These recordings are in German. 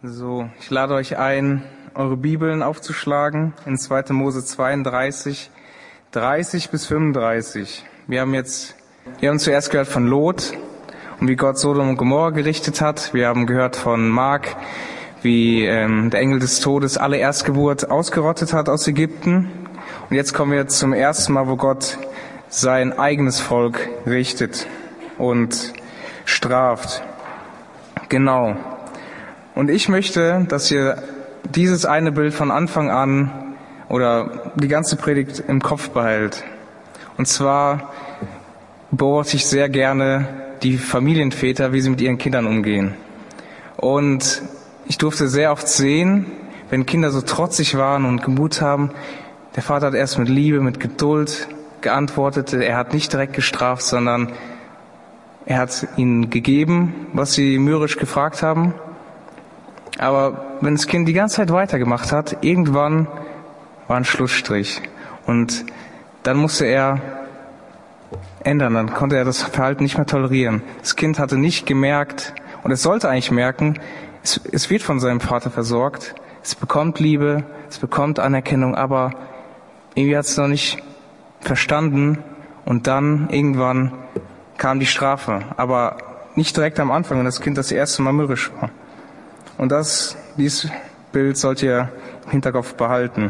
So, ich lade euch ein, eure Bibeln aufzuschlagen in 2. Mose 32, 30 bis 35. Wir haben zuerst gehört von Lot und wie Gott Sodom und Gomorra gerichtet hat. Wir haben gehört von Mark, wie der Engel des Todes alle Erstgeburt ausgerottet hat aus Ägypten. Und jetzt kommen wir zum ersten Mal, wo Gott sein eigenes Volk richtet und straft. Genau. Und ich möchte, dass ihr dieses eine Bild von Anfang an oder die ganze Predigt im Kopf behält. Und zwar beobachte ich sehr gerne die Familienväter, wie sie mit ihren Kindern umgehen. Und ich durfte sehr oft sehen, wenn Kinder so trotzig waren und gemut haben, der Vater hat erst mit Liebe, mit Geduld geantwortet. Er hat nicht direkt gestraft, sondern er hat ihnen gegeben, was sie mürrisch gefragt haben. Aber wenn das Kind die ganze Zeit weitergemacht hat, irgendwann war ein Schlussstrich. Und dann musste er ändern, dann konnte er das Verhalten nicht mehr tolerieren. Das Kind hatte nicht gemerkt, und es sollte eigentlich merken, es wird von seinem Vater versorgt, es bekommt Liebe, es bekommt Anerkennung, aber irgendwie hat es noch nicht verstanden. Und dann irgendwann kam die Strafe, aber nicht direkt am Anfang, wenn das Kind das erste Mal mürrisch war. Und dieses Bild sollt ihr im Hinterkopf behalten.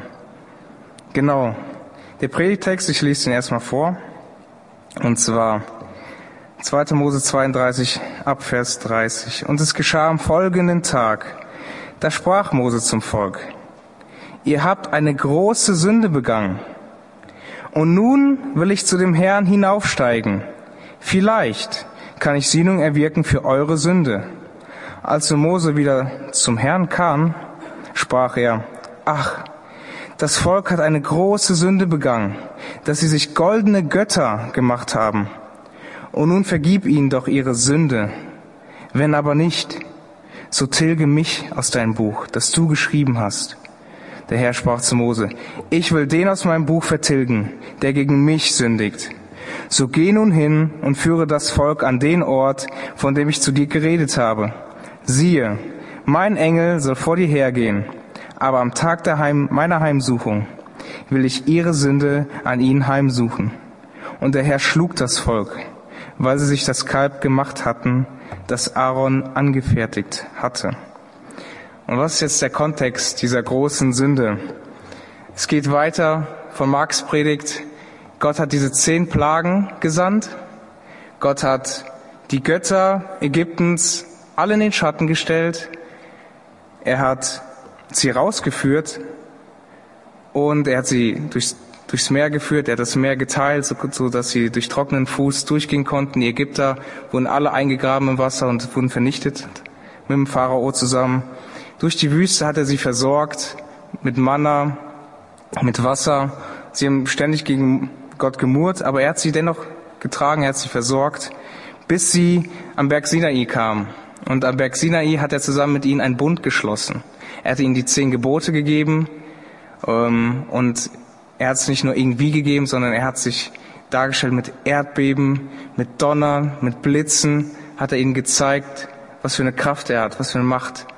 Genau. Der Predigtext, ich lese den erstmal vor. Und zwar 2. Mose 32, ab Vers 30. Und es geschah am folgenden Tag. Da sprach Mose zum Volk: Ihr habt eine große Sünde begangen. Und nun will ich zu dem Herrn hinaufsteigen. Vielleicht kann ich Sühnung erwirken für eure Sünde. Als Mose wieder zum Herrn kam, sprach er: Ach, das Volk hat eine große Sünde begangen, dass sie sich goldene Götter gemacht haben. Und nun vergib ihnen doch ihre Sünde. Wenn aber nicht, so tilge mich aus deinem Buch, das du geschrieben hast. Der Herr sprach zu Mose: Ich will den aus meinem Buch vertilgen, der gegen mich sündigt. So geh nun hin und führe das Volk an den Ort, von dem ich zu dir geredet habe. Siehe, mein Engel soll vor dir hergehen, aber am Tag meiner Heimsuchung will ich ihre Sünde an ihnen heimsuchen. Und der Herr schlug das Volk, weil sie sich das Kalb gemacht hatten, das Aaron angefertigt hatte. Und was ist jetzt der Kontext dieser großen Sünde? Es geht weiter von Marks Predigt. Gott hat diese 10 Plagen gesandt. Gott hat die Götter Ägyptens alle in den Schatten gestellt. Er hat sie rausgeführt und er hat sie durchs Meer geführt. Er hat das Meer geteilt, so dass sie durch trockenen Fuß durchgehen konnten. Die Ägypter wurden alle eingegraben im Wasser und wurden vernichtet mit dem Pharao zusammen. Durch die Wüste hat er sie versorgt mit Manna, mit Wasser. Sie haben ständig gegen Gott gemurrt, aber er hat sie dennoch getragen, er hat sie versorgt, bis sie am Berg Sinai kamen. Und am Berg Sinai hat er zusammen mit ihnen einen Bund geschlossen. Er hat ihnen die 10 Gebote gegeben, und er hat es nicht nur irgendwie gegeben, sondern er hat sich dargestellt mit Erdbeben, mit Donner, mit Blitzen, hat er ihnen gezeigt, was für eine Kraft er hat, was für eine Macht.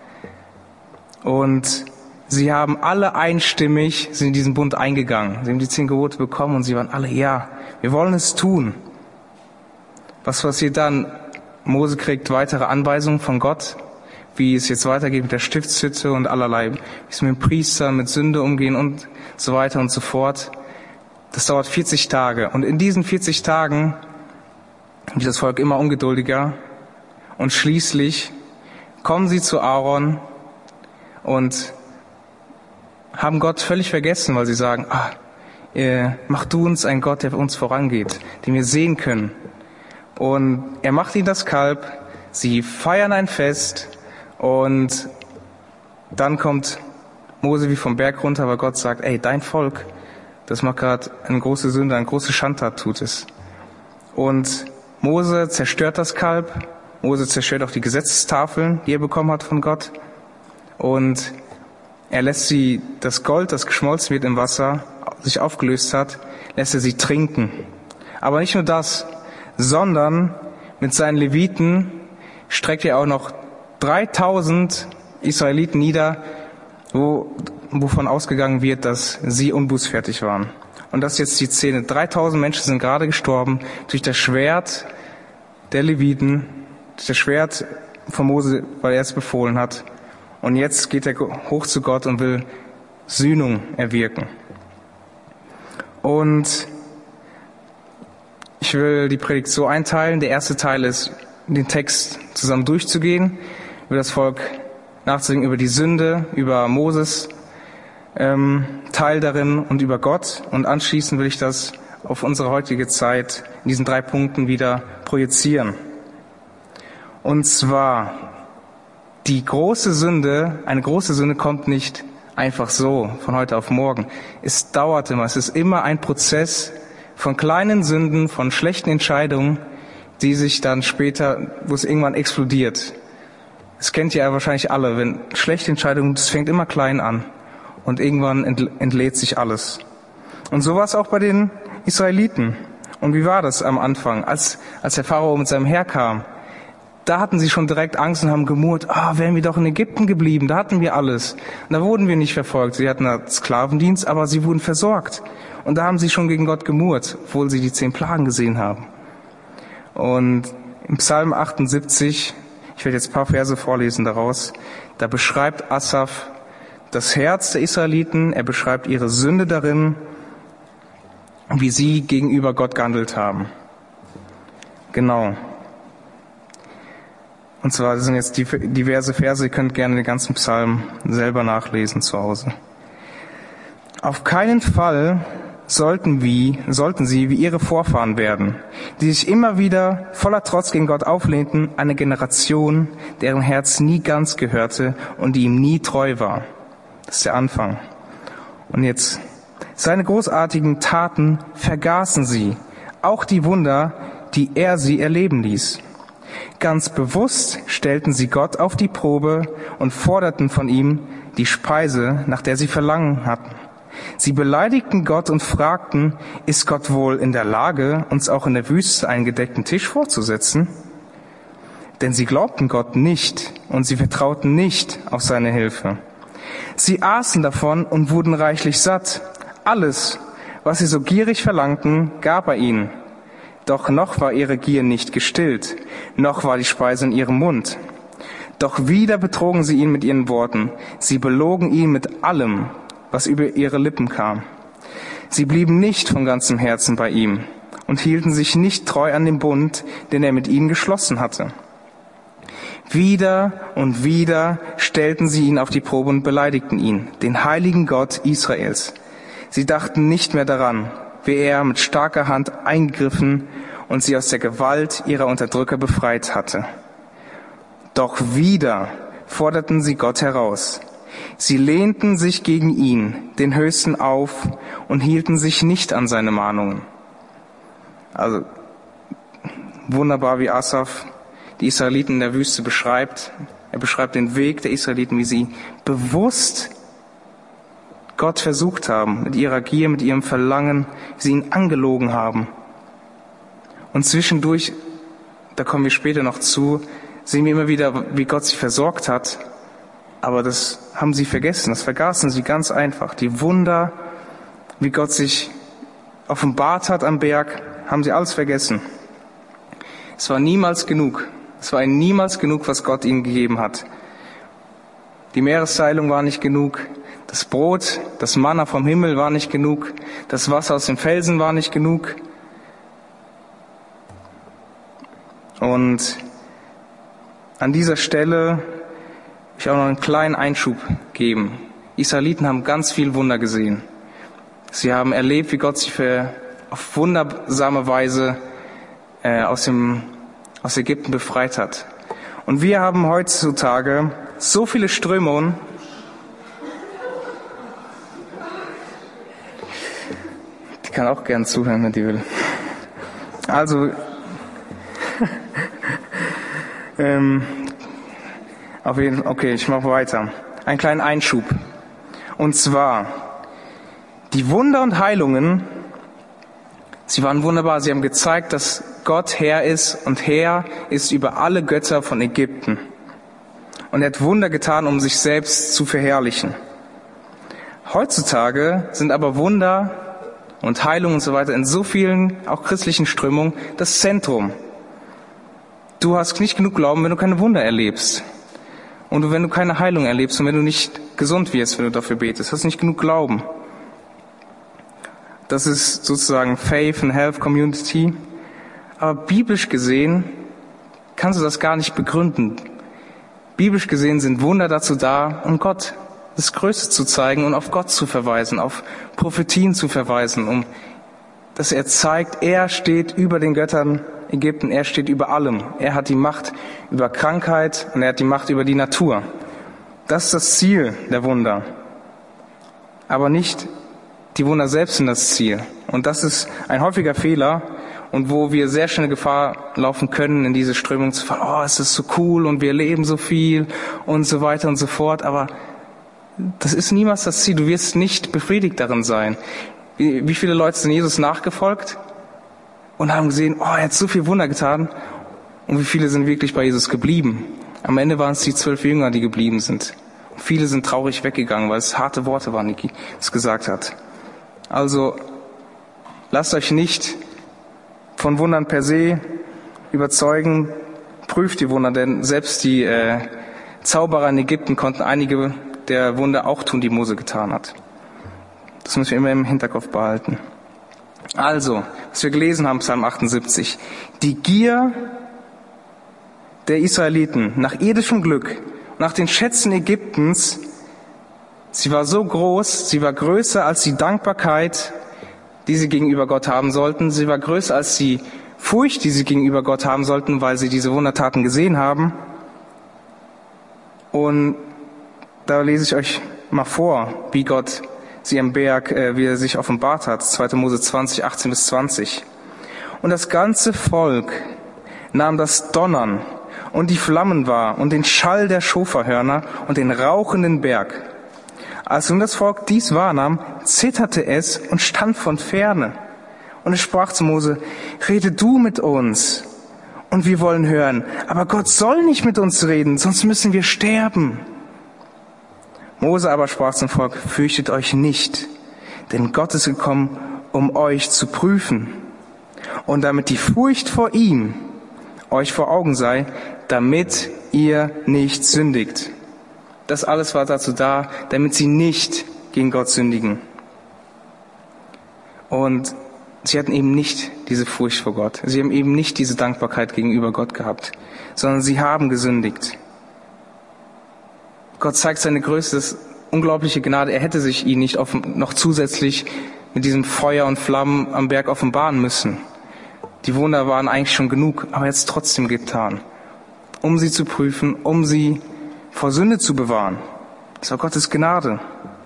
Und sie haben alle einstimmig, sind in diesen Bund eingegangen. Sie haben die 10 Gebote bekommen und sie waren alle: Ja, wir wollen es tun. Was passiert dann? Mose kriegt weitere Anweisungen von Gott, wie es jetzt weitergeht mit der Stiftshütte und allerlei, wie es mit den Priestern, mit Sünde umgehen und so weiter und so fort. Das dauert 40 Tage. Und in diesen 40 Tagen wird das Volk immer ungeduldiger. Und schließlich kommen sie zu Aaron und haben Gott völlig vergessen, weil sie sagen: mach du uns einen Gott, der uns vorangeht, den wir sehen können. Und er macht ihnen das Kalb, sie feiern ein Fest und dann kommt Mose wie vom Berg runter, weil Gott sagt: Ey, dein Volk, das macht gerade eine große Sünde, eine große Schandtat tut es. Und Mose zerstört das Kalb, Mose zerstört auch die Gesetzestafeln, die er bekommen hat von Gott. Und er lässt das Gold, das geschmolzen wird im Wasser, sich aufgelöst hat, lässt er sie trinken. Aber nicht nur das, sondern mit seinen Leviten streckt er auch noch 3000 Israeliten nieder, wovon ausgegangen wird, dass sie unbußfertig waren. Und das ist jetzt die Szene. 3000 Menschen sind gerade gestorben durch das Schwert der Leviten, durch das Schwert von Mose, weil er es befohlen hat. Und jetzt geht er hoch zu Gott und will Sühnung erwirken. Und ich will die Predigt so einteilen. Der erste Teil ist, den Text zusammen durchzugehen, über das Volk nachzudenken, über die Sünde, über Moses, Teil darin und über Gott. Und anschließend will ich das auf unsere heutige Zeit in diesen 3 Punkten wieder projizieren. Und zwar, eine große Sünde kommt nicht einfach so von heute auf morgen. Es dauert immer, es ist immer ein Prozess von kleinen Sünden, von schlechten Entscheidungen, die sich dann später, wo es irgendwann explodiert. Das kennt ihr ja wahrscheinlich alle, wenn schlechte Entscheidungen, das fängt immer klein an und irgendwann entlädt sich alles. Und so war es auch bei den Israeliten. Und wie war das am Anfang, als der Pharao mit seinem Heer kam? Da hatten sie schon direkt Angst und haben gemurrt, wären wir doch in Ägypten geblieben, da hatten wir alles. Und da wurden wir nicht verfolgt. Sie hatten da Sklavendienst, aber sie wurden versorgt. Und da haben sie schon gegen Gott gemurrt, obwohl sie die 10 Plagen gesehen haben. Und im Psalm 78, ich werde jetzt ein paar Verse vorlesen daraus, da beschreibt Asaf das Herz der Israeliten, er beschreibt ihre Sünde darin, wie sie gegenüber Gott gehandelt haben. Genau. Und zwar das sind jetzt diverse Verse, ihr könnt gerne den ganzen Psalm selber nachlesen zu Hause. Auf keinen Fall sollten sie wie ihre Vorfahren werden, die sich immer wieder voller Trotz gegen Gott auflehnten, eine Generation, deren Herz nie ganz gehörte und die ihm nie treu war. Das ist der Anfang. Und jetzt, seine großartigen Taten vergaßen sie, auch die Wunder, die er sie erleben ließ. Ganz bewusst stellten sie Gott auf die Probe und forderten von ihm die Speise, nach der sie Verlangen hatten. Sie beleidigten Gott und fragten, ist Gott wohl in der Lage, uns auch in der Wüste einen gedeckten Tisch vorzusetzen? Denn sie glaubten Gott nicht und sie vertrauten nicht auf seine Hilfe. Sie aßen davon und wurden reichlich satt. Alles, was sie so gierig verlangten, gab er ihnen. Doch noch war ihre Gier nicht gestillt, noch war die Speise in ihrem Mund. Doch wieder betrogen sie ihn mit ihren Worten. Sie belogen ihn mit allem, was über ihre Lippen kam. Sie blieben nicht von ganzem Herzen bei ihm und hielten sich nicht treu an den Bund, den er mit ihnen geschlossen hatte. Wieder und wieder stellten sie ihn auf die Probe und beleidigten ihn, den heiligen Gott Israels. Sie dachten nicht mehr daran, wie er mit starker Hand eingegriffen und sie aus der Gewalt ihrer Unterdrücker befreit hatte. Doch wieder forderten sie Gott heraus. Sie lehnten sich gegen ihn, den Höchsten, auf und hielten sich nicht an seine Mahnungen. Also wunderbar, wie Asaf die Israeliten in der Wüste beschreibt. Er beschreibt den Weg der Israeliten, wie sie bewusst Gott versucht haben, mit ihrer Gier, mit ihrem Verlangen, wie sie ihn angelogen haben. Und zwischendurch, da kommen wir später noch zu, sehen wir immer wieder, wie Gott sie versorgt hat. Aber das haben sie vergessen, das vergaßen sie ganz einfach. Die Wunder, wie Gott sich offenbart hat am Berg, haben sie alles vergessen. Es war niemals genug. Es war ihnen niemals genug, was Gott ihnen gegeben hat. Die Meeresteilung war nicht genug. Das Brot, das Manna vom Himmel war nicht genug. Das Wasser aus dem Felsen war nicht genug. Und an dieser Stelle will ich auch noch einen kleinen Einschub geben. Die Israeliten haben ganz viel Wunder gesehen. Sie haben erlebt, wie Gott sie auf wundersame Weise aus Ägypten befreit hat. Und wir haben heutzutage so viele Strömungen. Die kann auch gern zuhören, wenn die will. Also, okay, ich mache weiter. Einen kleinen Einschub. Und zwar, die Wunder und Heilungen, sie waren wunderbar. Sie haben gezeigt, dass Gott Herr ist und Herr ist über alle Götter von Ägypten. Und er hat Wunder getan, um sich selbst zu verherrlichen. Heutzutage sind aber Wunder und Heilung und so weiter in so vielen, auch christlichen Strömungen, das Zentrum. Du hast nicht genug Glauben, wenn du keine Wunder erlebst. Und wenn du keine Heilung erlebst und wenn du nicht gesund wirst, wenn du dafür betest, hast du nicht genug Glauben. Das ist sozusagen Faith and Health Community. Aber biblisch gesehen kannst du das gar nicht begründen. Biblisch gesehen sind Wunder dazu da, um Gott das Größte zu zeigen und auf Gott zu verweisen, auf Prophetien zu verweisen, dass er zeigt, er steht über den Göttern Ägypten, er steht über allem. Er hat die Macht über Krankheit und er hat die Macht über die Natur. Das ist das Ziel der Wunder. Aber nicht die Wunder selbst sind das Ziel. Und das ist ein häufiger Fehler und wo wir sehr schnell Gefahr laufen können, in diese Strömung zu fallen. Oh, es ist so cool und wir erleben so viel und so weiter und so fort. Aber das ist niemals das Ziel. Du wirst nicht befriedigt darin sein. Wie viele Leute sind Jesus nachgefolgt und haben gesehen, oh, er hat so viel Wunder getan. Und wie viele sind wirklich bei Jesus geblieben? Am Ende waren es die 12 Jünger, die geblieben sind. Und viele sind traurig weggegangen, weil es harte Worte waren, die es gesagt hat. Also lasst euch nicht von Wundern per se überzeugen. Prüft die Wunder, denn selbst die Zauberer in Ägypten konnten einige der Wunder auch tun, die Mose getan hat. Das müssen wir immer im Hinterkopf behalten. Also, was wir gelesen haben, Psalm 78. Die Gier der Israeliten nach irdischem Glück, nach den Schätzen Ägyptens, sie war so groß, sie war größer als die Dankbarkeit, die sie gegenüber Gott haben sollten. Sie war größer als die Furcht, die sie gegenüber Gott haben sollten, weil sie diese Wundertaten gesehen haben. Und da lese ich euch mal vor, wie Gott sie am Berg, wie er sich offenbart hat. 2. Mose 20, 18 bis 20. Und das ganze Volk nahm das Donnern und die Flammen wahr und den Schall der Schofarhörner und den rauchenden Berg. Als nun das Volk dies wahrnahm, zitterte es und stand von ferne. Und es sprach zu Mose, rede du mit uns und wir wollen hören. Aber Gott soll nicht mit uns reden, sonst müssen wir sterben. Mose aber sprach zum Volk, fürchtet euch nicht, denn Gott ist gekommen, um euch zu prüfen. Und damit die Furcht vor ihm euch vor Augen sei, damit ihr nicht sündigt. Das alles war dazu da, damit sie nicht gegen Gott sündigen. Und sie hatten eben nicht diese Furcht vor Gott. Sie haben eben nicht diese Dankbarkeit gegenüber Gott gehabt, sondern sie haben gesündigt. Gott zeigt seine Größe, das unglaubliche Gnade. Er hätte sich ihnen nicht noch zusätzlich mit diesem Feuer und Flammen am Berg offenbaren müssen. Die Wunder waren eigentlich schon genug, aber er hat es trotzdem getan, um sie zu prüfen, um sie vor Sünde zu bewahren. Das war Gottes Gnade.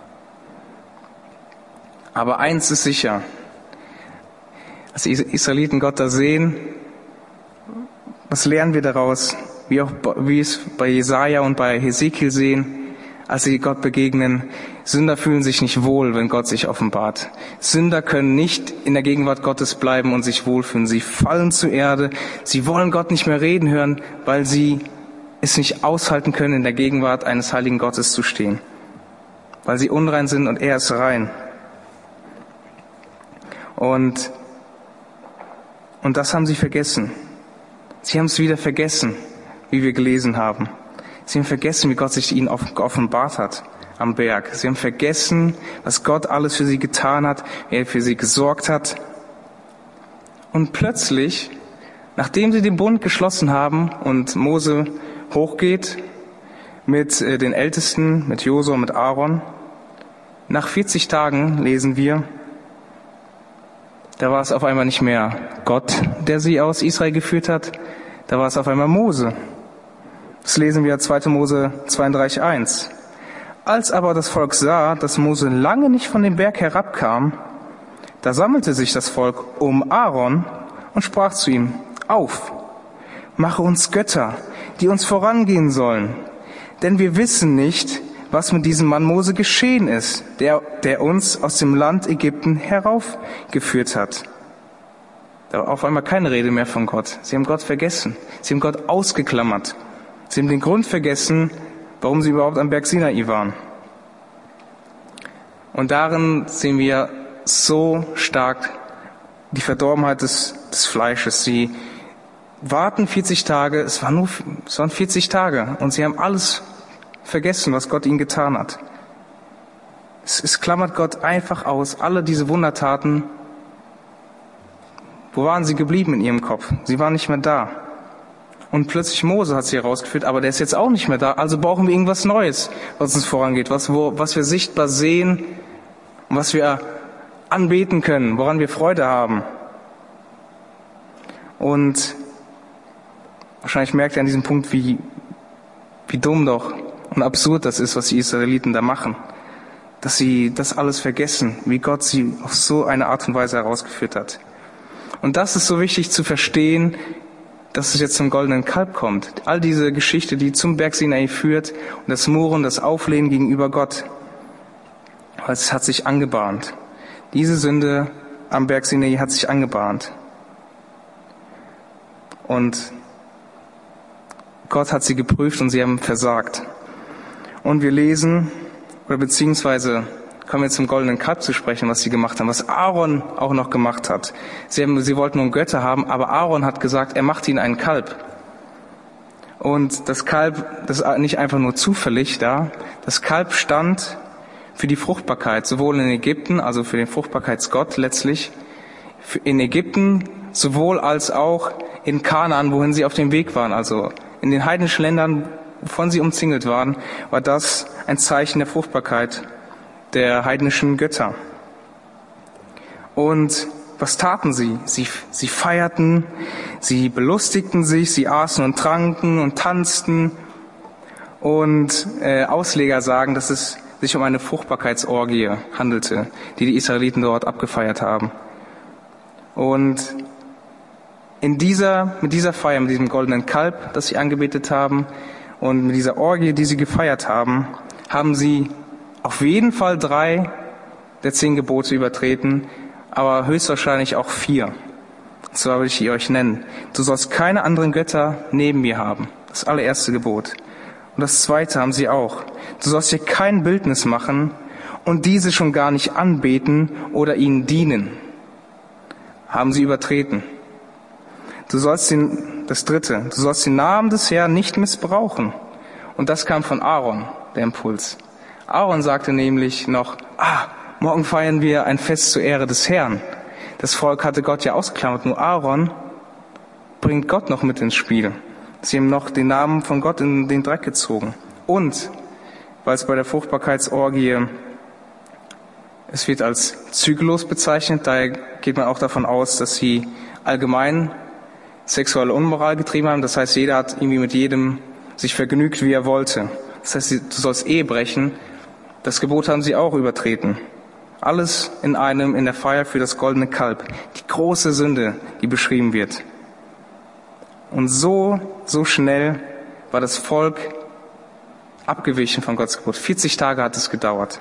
Aber eins ist sicher, als die Israeliten Gott da sehen, was lernen wir daraus? Wie es bei Jesaja und bei Hesekiel sehen, als sie Gott begegnen, Sünder fühlen sich nicht wohl, wenn Gott sich offenbart. Sünder können nicht in der Gegenwart Gottes bleiben und sich wohlfühlen. Sie fallen zur Erde, sie wollen Gott nicht mehr reden hören, weil sie es nicht aushalten können, in der Gegenwart eines heiligen Gottes zu stehen. Weil sie unrein sind und er ist rein. Und das haben sie vergessen. Sie haben es wieder vergessen, wie wir gelesen haben. Sie haben vergessen, wie Gott sich ihnen offenbart hat am Berg. Sie haben vergessen, was Gott alles für sie getan hat, wie er für sie gesorgt hat. Und plötzlich, nachdem sie den Bund geschlossen haben und Mose hochgeht mit den Ältesten, mit Josua, mit Aaron, nach 40 Tagen lesen wir, da war es auf einmal nicht mehr Gott, der sie aus Israel geführt hat, da war es auf einmal Mose. Das lesen wir 2. Mose 32,1. Als aber das Volk sah, dass Mose lange nicht von dem Berg herabkam, da sammelte sich das Volk um Aaron und sprach zu ihm, auf, mache uns Götter, die uns vorangehen sollen, denn wir wissen nicht, was mit diesem Mann Mose geschehen ist, der uns aus dem Land Ägypten heraufgeführt hat. Da war auf einmal keine Rede mehr von Gott. Sie haben Gott vergessen. Sie haben Gott ausgeklammert. Sie haben den Grund vergessen, warum sie überhaupt am Berg Sinai waren. Und darin sehen wir so stark die Verdorbenheit des Fleisches. Sie warten 40 Tage, es waren 40 Tage und sie haben alles vergessen, was Gott ihnen getan hat. Es klammert Gott einfach aus, alle diese Wundertaten. Wo waren sie geblieben in ihrem Kopf? Sie waren nicht mehr da. Und plötzlich Mose hat sie herausgeführt, aber der ist jetzt auch nicht mehr da. Also brauchen wir irgendwas Neues, was uns vorangeht, was wir sichtbar sehen und was wir anbeten können, woran wir Freude haben. Und wahrscheinlich merkt ihr an diesem Punkt, wie dumm doch und absurd das ist, was die Israeliten da machen. Dass sie das alles vergessen, wie Gott sie auf so eine Art und Weise herausgeführt hat. Und das ist so wichtig zu verstehen, dass es jetzt zum goldenen Kalb kommt. All diese Geschichte, die zum Berg Sinai führt und das Murren, das Auflehnen gegenüber Gott. Weil es hat sich angebahnt. Diese Sünde am Berg Sinai hat sich angebahnt. Und Gott hat sie geprüft und sie haben versagt. Und wir lesen, oder beziehungsweise kommen wir zum goldenen Kalb zu sprechen, was sie gemacht haben, was Aaron auch noch gemacht hat. Sie wollten nun Götter haben, aber Aaron hat gesagt, er macht ihnen einen Kalb. Und das Kalb, das ist nicht einfach nur zufällig da, das Kalb stand für die Fruchtbarkeit, sowohl in Ägypten, also für den Fruchtbarkeitsgott letztlich, in Ägypten, sowohl als auch in Kanaan, wohin sie auf dem Weg waren, also in den heidnischen Ländern, wovon sie umzingelt waren, war das ein Zeichen der Fruchtbarkeit der heidnischen Götter. Und was taten sie? Sie feierten, sie belustigten sich, sie aßen und tranken und tanzten. Und Ausleger sagen, dass es sich um eine Fruchtbarkeitsorgie handelte, die die Israeliten dort abgefeiert haben. Und mit dieser Feier, mit diesem goldenen Kalb, das sie angebetet haben, und mit dieser Orgie, die sie gefeiert haben, haben sie auf jeden Fall 3 der 10 Gebote übertreten, aber höchstwahrscheinlich auch 4. So will ich euch nennen. Du sollst keine anderen Götter neben mir haben. Das allererste Gebot. Und das zweite haben sie auch. Du sollst dir kein Bildnis machen und diese schon gar nicht anbeten oder ihnen dienen. Haben sie übertreten. Das dritte, du sollst den Namen des Herrn nicht missbrauchen. Und das kam von Aaron, der Impuls. Aaron sagte nämlich noch, morgen feiern wir ein Fest zur Ehre des Herrn. Das Volk hatte Gott ja ausgeklammert, nur Aaron bringt Gott noch mit ins Spiel. Sie haben noch den Namen von Gott in den Dreck gezogen. Und, weil es bei der Fruchtbarkeitsorgie, es wird als zügellos bezeichnet, daher geht man auch davon aus, dass sie allgemein sexuelle Unmoral getrieben haben. Das heißt, jeder hat irgendwie mit jedem sich vergnügt, wie er wollte. Das heißt, du sollst Ehe brechen. Das Gebot haben sie auch übertreten. Alles in der Feier für das goldene Kalb. Die große Sünde, die beschrieben wird. Und so schnell war das Volk abgewichen von Gottes Gebot. 40 Tage hat es gedauert.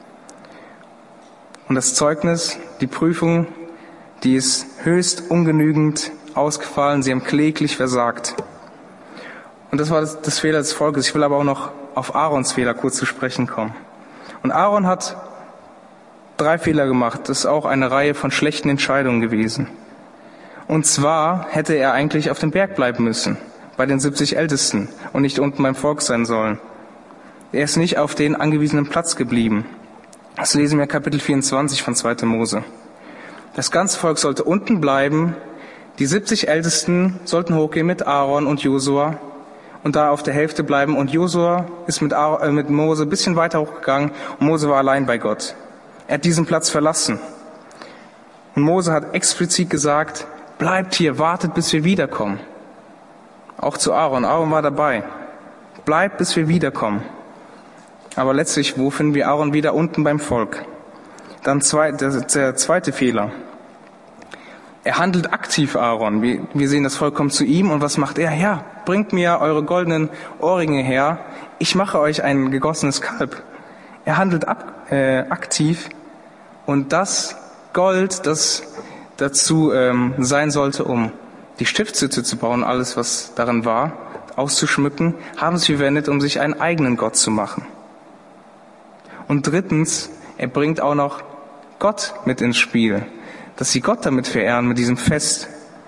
Und das Zeugnis, die Prüfung, die ist höchst ungenügend ausgefallen. Sie haben kläglich versagt. Und das war das Fehler des Volkes. Ich will aber auch noch auf Aarons Fehler kurz zu sprechen kommen. Und Aaron hat 3 Fehler gemacht. Das ist auch eine Reihe von schlechten Entscheidungen gewesen. Und zwar hätte er eigentlich auf dem Berg bleiben müssen, bei den 70 Ältesten und nicht unten beim Volk sein sollen. Er ist nicht auf den angewiesenen Platz geblieben. Das lesen wir in Kapitel 24 von 2. Mose. Das ganze Volk sollte unten bleiben. Die 70 Ältesten sollten hochgehen mit Aaron und Josua und da auf der Hälfte bleiben. Und Josua ist mit Mose ein bisschen weiter hochgegangen und Mose war allein bei Gott. Er hat diesen Platz verlassen. Und Mose hat explizit gesagt, bleibt hier, wartet, bis wir wiederkommen. Auch zu Aaron. Aaron war dabei. Bleibt, bis wir wiederkommen. Aber letztlich, wo finden wir Aaron wieder? Unten beim Volk. Dann der zweite Fehler. Er handelt aktiv, Aaron. Wir sehen, das Volk kommt zu ihm und was macht er? Ja, bringt mir eure goldenen Ohrringe her. Ich mache euch ein gegossenes Kalb. Er handelt aktiv und das Gold, das dazu sein sollte, um die Stiftshütte zu bauen, alles was darin war, auszuschmücken, haben sich verwendet, um sich einen eigenen Gott zu machen. Und drittens, er bringt auch noch Gott mit ins Spiel, dass sie Gott damit verehren, mit diesem Fest.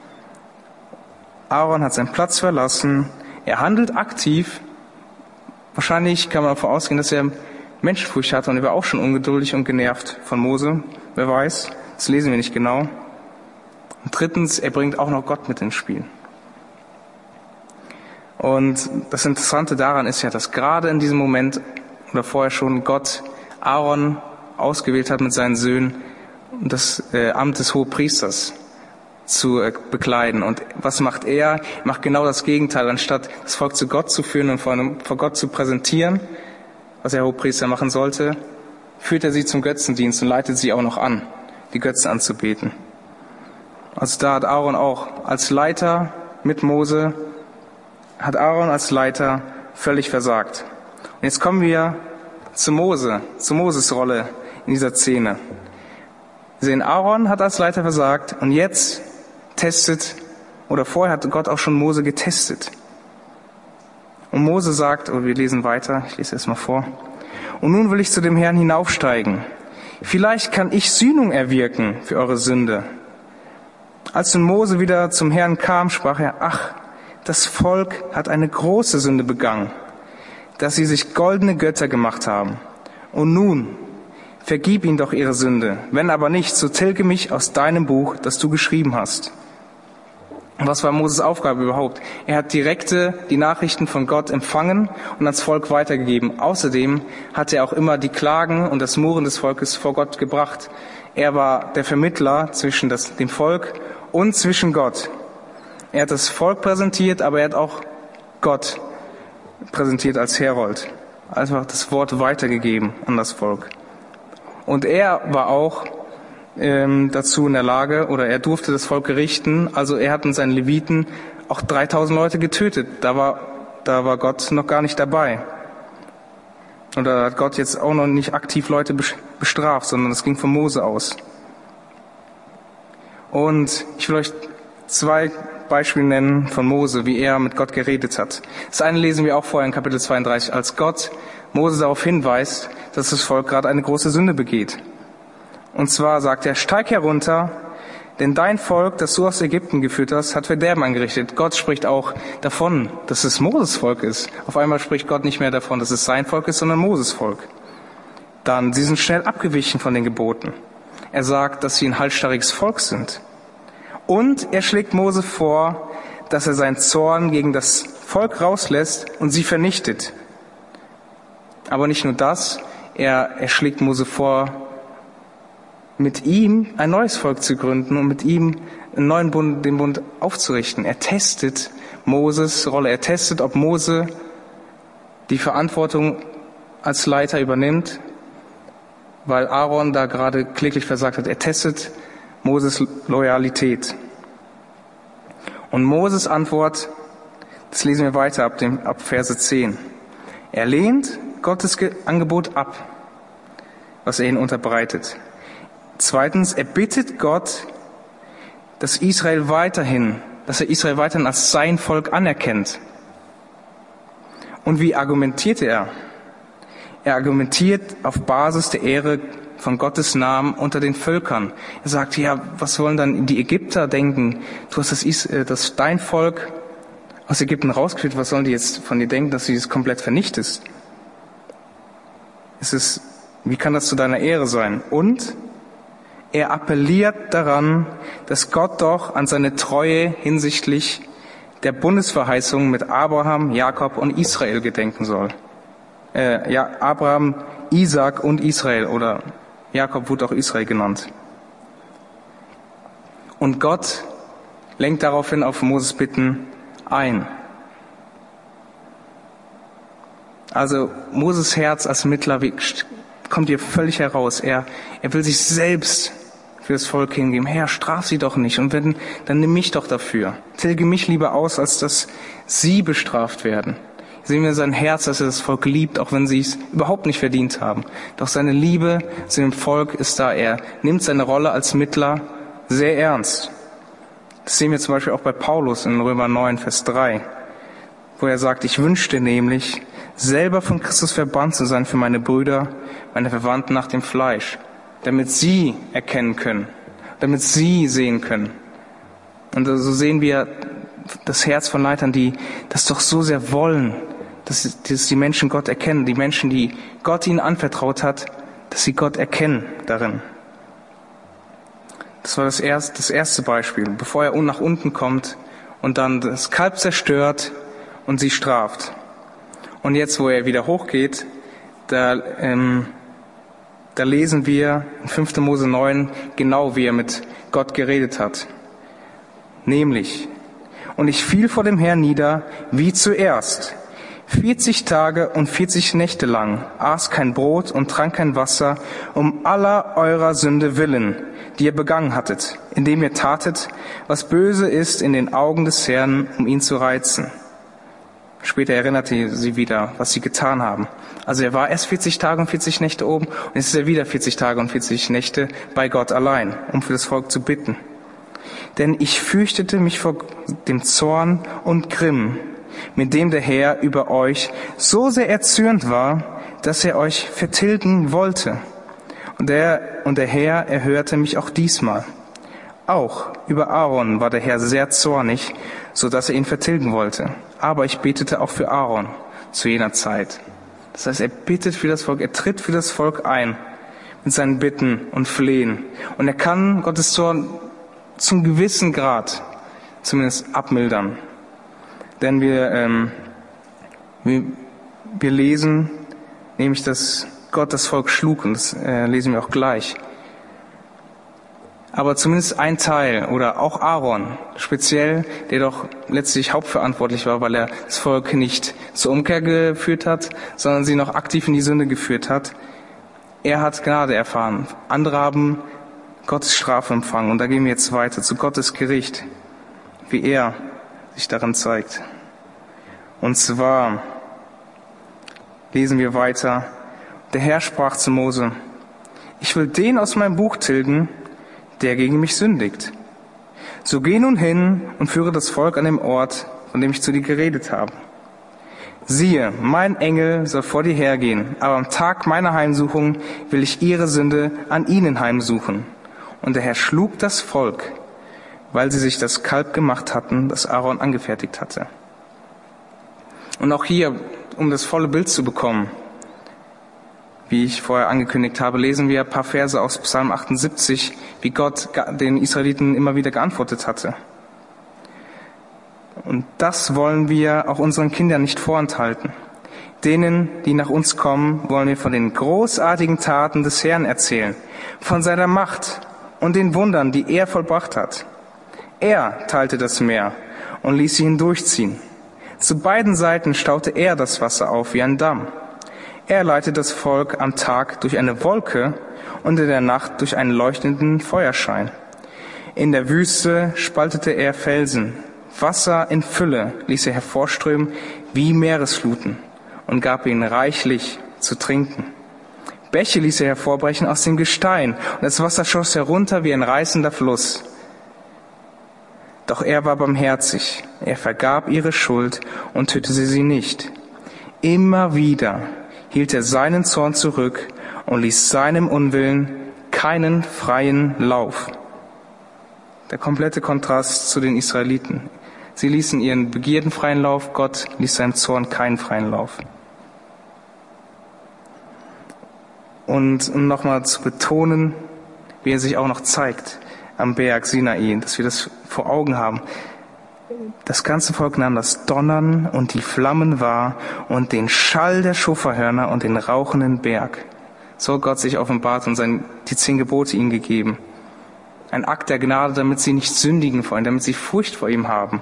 Aaron hat seinen Platz verlassen, er handelt aktiv. Wahrscheinlich kann man davon ausgehen, dass er Menschenfurcht hatte und er war auch schon ungeduldig und genervt von Mose. Wer weiß, das lesen wir nicht genau. Und drittens, er bringt auch noch Gott mit ins Spiel. Und das Interessante daran ist ja, dass gerade in diesem Moment oder vorher schon Gott Aaron ausgewählt hat mit seinen Söhnen, das Amt des Hohepriesters zu bekleiden. Und was macht er? Er macht genau das Gegenteil. Anstatt das Volk zu Gott zu führen und vor Gott zu präsentieren, was der Hohepriester machen sollte, führt er sie zum Götzendienst und leitet sie auch noch an, die Götzen anzubeten. Also da hat Aaron auch als Leiter mit Mose, hat Aaron als Leiter völlig versagt. Und jetzt kommen wir zu Moses Rolle in dieser Szene. Wir sehen, Aaron hat als Leiter versagt und jetzt vorher hat Gott auch schon Mose getestet. Und Mose sagt, wir lesen weiter, ich lese erst mal vor. Und nun will ich zu dem Herrn hinaufsteigen. Vielleicht kann ich Sühnung erwirken für eure Sünde. Als nun Mose wieder zum Herrn kam, sprach er, das Volk hat eine große Sünde begangen, dass sie sich goldene Götter gemacht haben. Und nun, vergib ihnen doch ihre Sünde. Wenn aber nicht, so tilge mich aus deinem Buch, das du geschrieben hast. Und was war Moses Aufgabe überhaupt? Er hat die Nachrichten von Gott empfangen und ans Volk weitergegeben. Außerdem hat er auch immer die Klagen und das Murren des Volkes vor Gott gebracht. Er war der Vermittler zwischen dem Volk und zwischen Gott. Er hat das Volk präsentiert, aber er hat auch Gott präsentiert als Herold. Einfach das Wort weitergegeben an das Volk. Und er war auch dazu in der Lage, oder er durfte das Volk richten. Also er hat mit seinen Leviten auch 3000 Leute getötet. Da war Gott noch gar nicht dabei. Und da hat Gott jetzt auch noch nicht aktiv Leute bestraft, sondern das ging von Mose aus. Und ich will euch 2 Beispiele nennen von Mose, wie er mit Gott geredet hat. Das eine lesen wir auch vorher in Kapitel 32, als Gott Mose darauf hinweist, dass das Volk gerade eine große Sünde begeht. Und zwar sagt er, steig herunter, denn dein Volk, das du aus Ägypten geführt hast, hat Verderben angerichtet. Gott spricht auch davon, dass es Moses Volk ist. Auf einmal spricht Gott nicht mehr davon, dass es sein Volk ist, sondern Moses Volk. Dann, sie sind schnell abgewichen von den Geboten. Er sagt, dass sie ein halsstarriges Volk sind. Und er schlägt Mose vor, dass er seinen Zorn gegen das Volk rauslässt und sie vernichtet. Aber nicht nur das, er schlägt Mose vor, mit ihm ein neues Volk zu gründen und mit ihm einen neuen Bund, den Bund aufzurichten. Er testet Moses Rolle. Er testet, ob Mose die Verantwortung als Leiter übernimmt, weil Aaron da gerade kläglich versagt hat. Er testet Moses Loyalität. Und Moses Antwort, das lesen wir weiter ab Verse 10. Er lehnt Gottes Angebot ab, was er ihnen unterbreitet. Zweitens, er bittet Gott, dass er Israel weiterhin als sein Volk anerkennt. Und wie argumentiert er? Er argumentiert auf Basis der Ehre von Gottes Namen unter den Völkern. Er sagt, ja, was wollen dann die Ägypter denken? Du hast das dein Volk aus Ägypten rausgeführt, was sollen die jetzt von dir denken, dass du es komplett vernichtest? Wie kann das zu deiner Ehre sein? Und er appelliert daran, dass Gott doch an seine Treue hinsichtlich der Bundesverheißung mit Abraham, Jakob und Israel gedenken soll. Abraham, Isaac und Israel, oder Jakob wurde auch Israel genannt. Und Gott lenkt daraufhin auf Moses Bitten ein. Also Moses Herz als Mittler kommt hier völlig heraus. Er will sich selbst für das Volk hingeben. Herr, straf sie doch nicht. Und wenn, dann nimm mich doch dafür. Tilge mich lieber aus, als dass sie bestraft werden. Sehen wir sein Herz, dass er das Volk liebt, auch wenn sie es überhaupt nicht verdient haben. Doch seine Liebe zu dem Volk ist da. Er nimmt seine Rolle als Mittler sehr ernst. Das sehen wir zum Beispiel auch bei Paulus in Römer 9, Vers 3. wo er sagt, ich wünschte nämlich, selber von Christus verbannt zu sein für meine Brüder, meine Verwandten nach dem Fleisch, damit sie erkennen können, damit sie sehen können. Und so sehen wir das Herz von Leitern, die das doch so sehr wollen, dass die Menschen Gott erkennen, die Menschen, die Gott ihnen anvertraut hat, dass sie Gott erkennen darin. Das war das erste Beispiel, bevor er nach unten kommt und dann das Kalb zerstört und sie straft. Und jetzt, wo er wieder hochgeht, da lesen wir in 5. Mose 9 genau, wie er mit Gott geredet hat. Nämlich, und ich fiel vor dem Herrn nieder, wie zuerst. 40 Tage und 40 Nächte lang aß kein Brot und trank kein Wasser, um aller eurer Sünde willen, die ihr begangen hattet, indem ihr tatet, was böse ist in den Augen des Herrn, um ihn zu reizen. Später erinnerte sie wieder, was sie getan haben. Also er war erst 40 Tage und 40 Nächte oben und jetzt ist er wieder 40 Tage und 40 Nächte bei Gott allein, um für das Volk zu bitten. Denn ich fürchtete mich vor dem Zorn und Grimm, mit dem der Herr über euch so sehr erzürnt war, dass er euch vertilgen wollte. Und der Herr erhörte mich auch diesmal. Auch über Aaron war der Herr sehr zornig, so dass er ihn vertilgen wollte. Aber ich betete auch für Aaron zu jener Zeit. Das heißt, er bittet für das Volk, er tritt für das Volk ein mit seinen Bitten und Flehen. Und er kann Gottes Zorn zum gewissen Grad zumindest abmildern. Denn wir lesen nämlich, dass Gott das Volk schlug, und das lesen wir auch gleich. Aber zumindest ein Teil, oder auch Aaron, speziell, der doch letztlich hauptverantwortlich war, weil er das Volk nicht zur Umkehr geführt hat, sondern sie noch aktiv in die Sünde geführt hat. Er hat Gnade erfahren. Andere haben Gottes Strafe empfangen. Und da gehen wir jetzt weiter zu Gottes Gericht, wie er sich darin zeigt. Und zwar lesen wir weiter. Der Herr sprach zu Mose: Ich will den aus meinem Buch tilgen, der gegen mich sündigt. So geh nun hin und führe das Volk an dem Ort, von dem ich zu dir geredet habe. Siehe, mein Engel soll vor dir hergehen, aber am Tag meiner Heimsuchung will ich ihre Sünde an ihnen heimsuchen. Und der Herr schlug das Volk, weil sie sich das Kalb gemacht hatten, das Aaron angefertigt hatte. Und auch hier, um das volle Bild zu bekommen, wie ich vorher angekündigt habe, lesen wir ein paar Verse aus Psalm 78, wie Gott den Israeliten immer wieder geantwortet hatte. Und das wollen wir auch unseren Kindern nicht vorenthalten. Denen, die nach uns kommen, wollen wir von den großartigen Taten des Herrn erzählen, von seiner Macht und den Wundern, die er vollbracht hat. Er teilte das Meer und ließ sie hindurchziehen. Zu beiden Seiten staute er das Wasser auf wie ein Damm. Er leitet das Volk am Tag durch eine Wolke und in der Nacht durch einen leuchtenden Feuerschein. In der Wüste spaltete er Felsen. Wasser in Fülle ließ er hervorströmen wie Meeresfluten und gab ihnen reichlich zu trinken. Bäche ließ er hervorbrechen aus dem Gestein und das Wasser schoss herunter wie ein reißender Fluss. Doch er war barmherzig. Er vergab ihre Schuld und tötete sie nicht. Immer wieder hielt er seinen Zorn zurück und ließ seinem Unwillen keinen freien Lauf. Der komplette Kontrast zu den Israeliten. Sie ließen ihren Begierden freien Lauf, Gott ließ seinem Zorn keinen freien Lauf. Und um nochmal zu betonen, wie er sich auch noch zeigt am Berg Sinai, dass wir das vor Augen haben. Das ganze Volk nahm das Donnern und die Flammen wahr und den Schall der Schofarhörner und den rauchenden Berg. So Gott sich offenbart und die 10 Gebote ihnen gegeben. Ein Akt der Gnade, damit sie nicht sündigen vor ihm, damit sie Furcht vor ihm haben.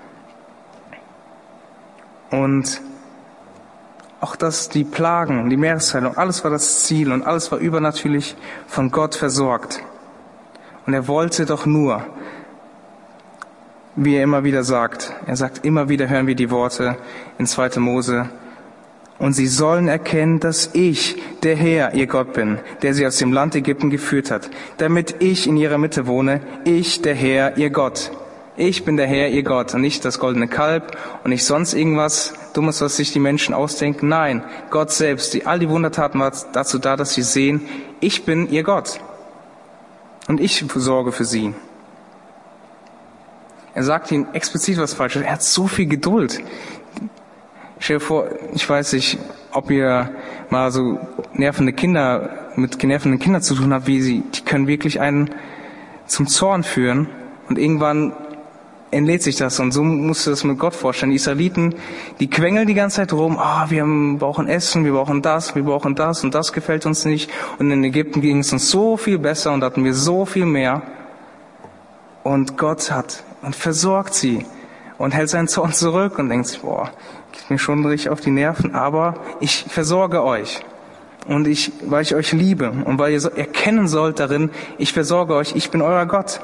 Und auch die Plagen, die Meeresteilung, alles war das Ziel und alles war übernatürlich von Gott versorgt. Und er wollte doch nur, wie er immer wieder sagt, immer wieder hören wir die Worte in 2. Mose, und sie sollen erkennen, dass ich, der Herr, ihr Gott bin, der sie aus dem Land Ägypten geführt hat, damit ich in ihrer Mitte wohne, ich, der Herr, ihr Gott. Ich bin der Herr, ihr Gott, und nicht das goldene Kalb und nicht sonst irgendwas Dummes, was sich die Menschen ausdenken. Nein, Gott selbst, all die Wundertaten waren dazu da, dass sie sehen, ich bin ihr Gott und ich sorge für sie. Er sagt ihnen explizit was Falsches. Er hat so viel Geduld. Stell dir vor, ich weiß nicht, ob ihr mal so nervende Kinder mit genervenden Kindern zu tun habt, die können wirklich einen zum Zorn führen und irgendwann entlädt sich das, und so musst du das mit Gott vorstellen. Die Israeliten, die quengeln die ganze Zeit rum, wir brauchen Essen, wir brauchen das und das gefällt uns nicht. Und in Ägypten ging es uns so viel besser und hatten wir so viel mehr. Und Gott hat und versorgt sie und hält seinen Zorn zurück und denkt sich, geht mir schon richtig auf die Nerven, aber ich versorge euch. Und weil ich euch liebe und weil ihr erkennen sollt darin, ich versorge euch, ich bin euer Gott.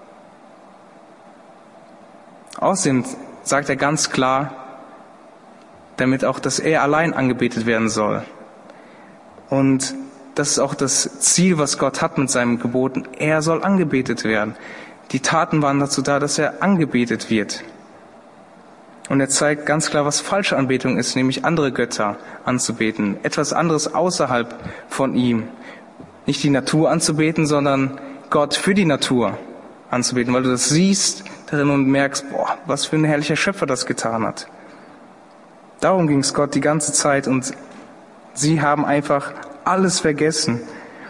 Außerdem sagt er ganz klar, damit auch, dass er allein angebetet werden soll. Und das ist auch das Ziel, was Gott hat mit seinen Geboten. Er soll angebetet werden. Die Taten waren dazu da, dass er angebetet wird. Und er zeigt ganz klar, was falsche Anbetung ist, nämlich andere Götter anzubeten. Etwas anderes außerhalb von ihm. Nicht die Natur anzubeten, sondern Gott für die Natur anzubeten, weil du das siehst darin und merkst, was für ein herrlicher Schöpfer das getan hat. Darum ging es Gott die ganze Zeit und sie haben einfach alles vergessen.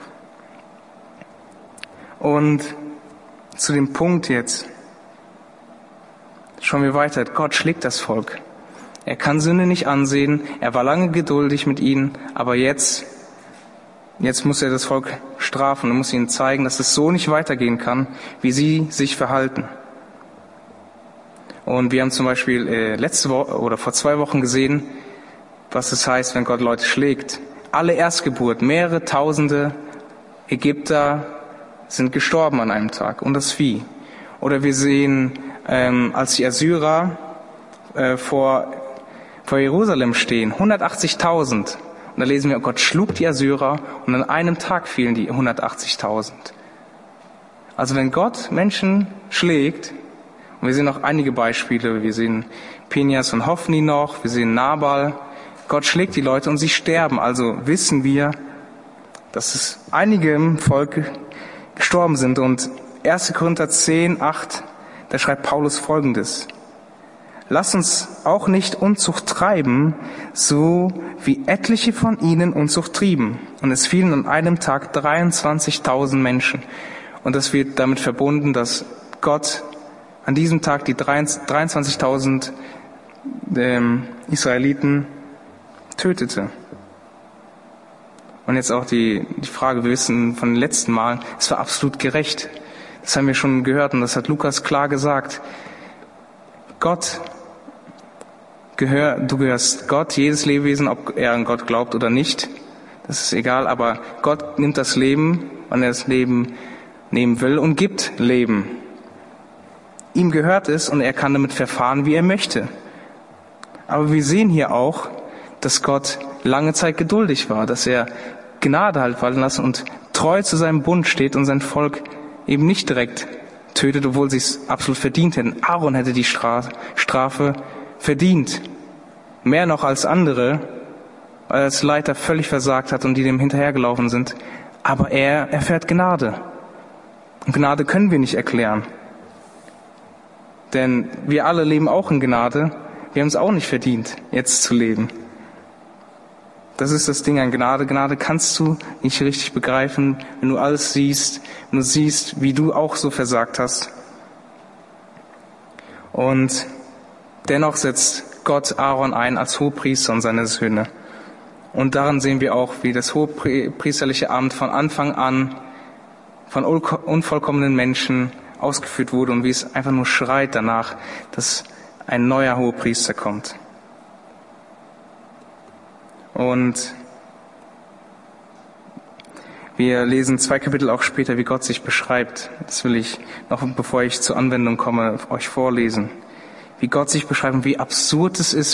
Und zu dem Punkt jetzt, schauen wir weiter. Gott schlägt das Volk. Er kann Sünde nicht ansehen, er war lange geduldig mit ihnen, aber jetzt muss er das Volk strafen und muss ihnen zeigen, dass es so nicht weitergehen kann, wie sie sich verhalten. Und wir haben zum Beispiel letzte Woche oder vor 2 Wochen gesehen, was es heißt, wenn Gott Leute schlägt. Alle Erstgeburt, mehrere Tausende Ägypter sind gestorben an einem Tag und das Vieh. Oder wir sehen, als die Assyrer vor Jerusalem stehen, 180.000. Und da lesen wir, Gott schlug die Assyrer und an einem Tag fielen die 180.000. Also wenn Gott Menschen schlägt, und wir sehen noch einige Beispiele, wir sehen Penias und Hophni noch, wir sehen Nabal, Gott schlägt die Leute und sie sterben. Also wissen wir, dass es einige im Volk gestorben sind. Und 1. Korinther 10,8, da schreibt Paulus Folgendes: Lasst uns auch nicht Unzucht treiben, so wie etliche von ihnen Unzucht trieben. Und es fielen an einem Tag 23.000 Menschen. Und das wird damit verbunden, dass Gott an diesem Tag die 23.000 Israeliten tötete. Und jetzt auch die Frage, wir wissen von den letzten Malen, es war absolut gerecht. Das haben wir schon gehört und das hat Lukas klar gesagt. Du gehörst Gott, jedes Lebewesen, ob er an Gott glaubt oder nicht, das ist egal, aber Gott nimmt das Leben, wann er das Leben nehmen will, und gibt Leben. Ihm gehört es und er kann damit verfahren, wie er möchte. Aber wir sehen hier auch, dass Gott lange Zeit geduldig war, dass er Gnade halt walten lassen und treu zu seinem Bund steht und sein Volk eben nicht direkt tötet, obwohl sie es absolut verdient hätten. Aaron hätte die Strafe verdient. Mehr noch als andere, weil er als Leiter völlig versagt hat und die dem hinterhergelaufen sind. Aber er erfährt Gnade. Und Gnade können wir nicht erklären. Denn wir alle leben auch in Gnade. Wir haben es auch nicht verdient, jetzt zu leben. Das ist das Ding an Gnade. Gnade kannst du nicht richtig begreifen, wenn du alles siehst, wenn du siehst, wie du auch so versagt hast. Und dennoch setzt Gott Aaron ein als Hohepriester und seine Söhne. Und daran sehen wir auch, wie das hohepriesterliche Amt von Anfang an von unvollkommenen Menschen ausgeführt wurde und wie es einfach nur schreit danach, dass ein neuer Hohepriester kommt. Und wir lesen 2 Kapitel auch später, wie Gott sich beschreibt. Das will ich noch, bevor ich zur Anwendung komme, euch vorlesen. Wie Gott sich beschreibt und wie absurd es ist,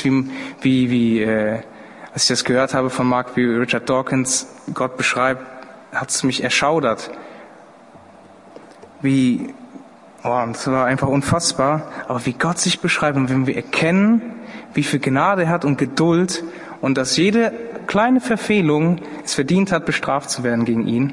als ich das gehört habe von Mark, wie Richard Dawkins Gott beschreibt, hat es mich erschaudert. Wie und das war einfach unfassbar. Aber wie Gott sich beschreibt und wenn wir erkennen, wie viel Gnade er hat und Geduld und dass jede kleine Verfehlung es verdient hat, bestraft zu werden gegen ihn,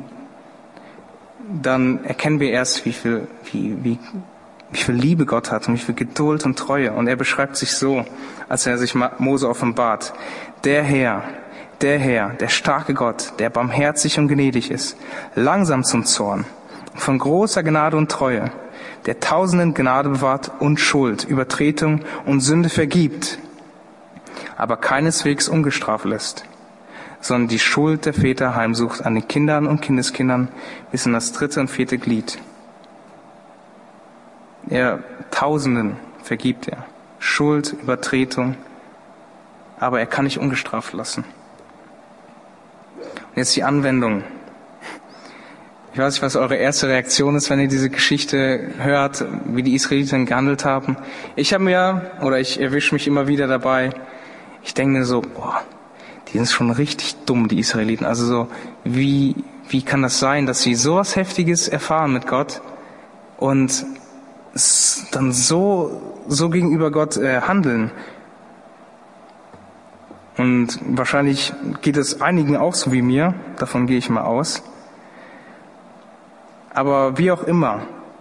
dann erkennen wir erst, wie viel Liebe Gott hat und wie viel Geduld und Treue. Und er beschreibt sich so, als er sich Mose offenbart. Der Herr, der starke Gott, der barmherzig und gnädig ist, langsam zum Zorn, von großer Gnade und Treue, der Tausenden Gnade bewahrt und Schuld, Übertretung und Sünde vergibt, aber keineswegs ungestraft lässt, sondern die Schuld der Väter heimsucht an den Kindern und Kindeskindern bis in das 3. und 4. Glied. Tausenden vergibt er. Schuld, Übertretung, aber er kann nicht ungestraft lassen. Und jetzt die Anwendung. Ich weiß nicht, was eure erste Reaktion ist, wenn ihr diese Geschichte hört, wie die Israeliten gehandelt haben. Ich erwische mich immer wieder dabei, ich denke mir so, die sind schon richtig dumm, die Israeliten. Also so, wie kann das sein, dass sie sowas Heftiges erfahren mit Gott und dann so gegenüber Gott handeln? Und wahrscheinlich geht es einigen auch so wie mir, davon gehe ich mal aus. Aber wie auch immer,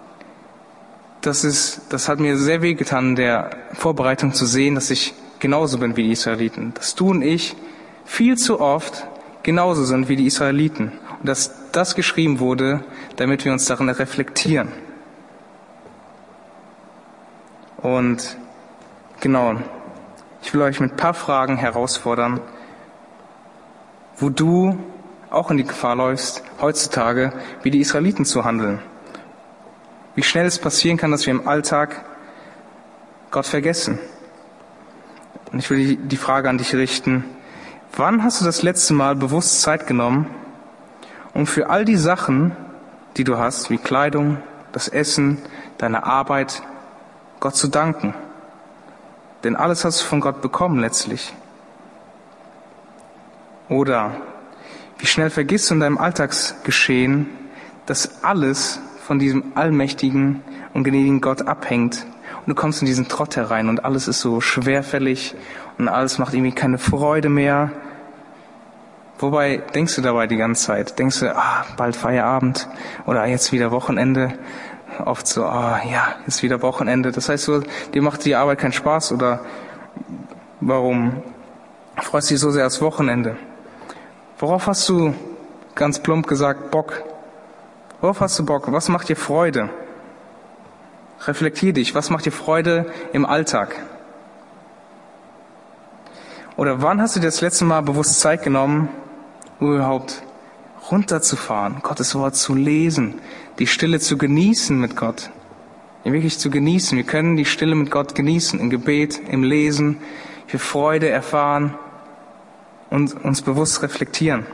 das hat mir sehr wehgetan, in der Vorbereitung zu sehen, dass ich genauso bin wie die Israeliten. Dass du und ich viel zu oft genauso sind wie die Israeliten. Und dass das geschrieben wurde, damit wir uns darin reflektieren. Und genau, ich will euch mit ein paar Fragen herausfordern, wo du auch in die Gefahr läufst, heutzutage wie die Israeliten zu handeln. Wie schnell es passieren kann, dass wir im Alltag Gott vergessen. Und ich will die Frage an dich richten: Wann hast du das letzte Mal bewusst Zeit genommen, um für all die Sachen, die du hast, wie Kleidung, das Essen, deine Arbeit, Gott zu danken? Denn alles hast du von Gott bekommen letztlich. Oder wie schnell vergisst du in deinem Alltagsgeschehen, dass alles von diesem allmächtigen und gnädigen Gott abhängt. Und du kommst in diesen Trott herein und alles ist so schwerfällig und alles macht irgendwie keine Freude mehr. Wobei denkst du dabei die ganze Zeit? Denkst du, bald Feierabend oder jetzt wieder Wochenende? Oft so, jetzt wieder Wochenende. Das heißt so, dir macht die Arbeit keinen Spaß oder warum freust du dich so sehr aufs Wochenende? Worauf hast du, ganz plump gesagt, Bock? Worauf hast du Bock? Was macht dir Freude? Reflektier dich. Was macht dir Freude im Alltag? Oder wann hast du dir das letzte Mal bewusst Zeit genommen, um überhaupt runterzufahren, Gottes Wort zu lesen, die Stille zu genießen mit Gott? Wirklich zu genießen. Wir können die Stille mit Gott genießen, im Gebet, im Lesen, für Freude erfahren und uns bewusst reflektieren.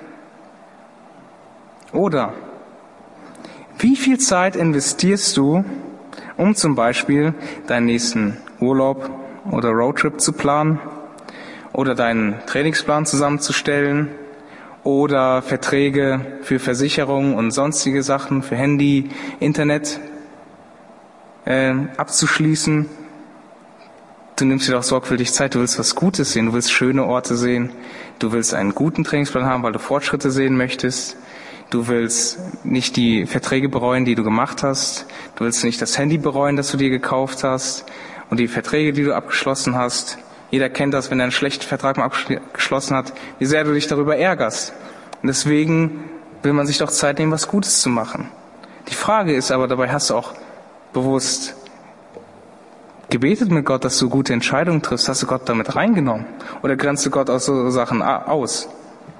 Oder wie viel Zeit investierst du, um zum Beispiel deinen nächsten Urlaub oder Roadtrip zu planen oder deinen Trainingsplan zusammenzustellen oder Verträge für Versicherungen und sonstige Sachen, für Handy, Internet abzuschließen? Du nimmst dir doch sorgfältig Zeit, du willst was Gutes sehen, du willst schöne Orte sehen, du willst einen guten Trainingsplan haben, weil du Fortschritte sehen möchtest. Du willst nicht die Verträge bereuen, die du gemacht hast. Du willst nicht das Handy bereuen, das du dir gekauft hast und die Verträge, die du abgeschlossen hast. Jeder kennt das, wenn er einen schlechten Vertrag mal abgeschlossen hat, wie sehr du dich darüber ärgerst. Und deswegen will man sich doch Zeit nehmen, was Gutes zu machen. Die Frage ist aber, dabei hast du auch bewusst gebetet mit Gott, dass du gute Entscheidungen triffst. Hast du Gott damit reingenommen? Oder grenzt du Gott aus so Sachen aus?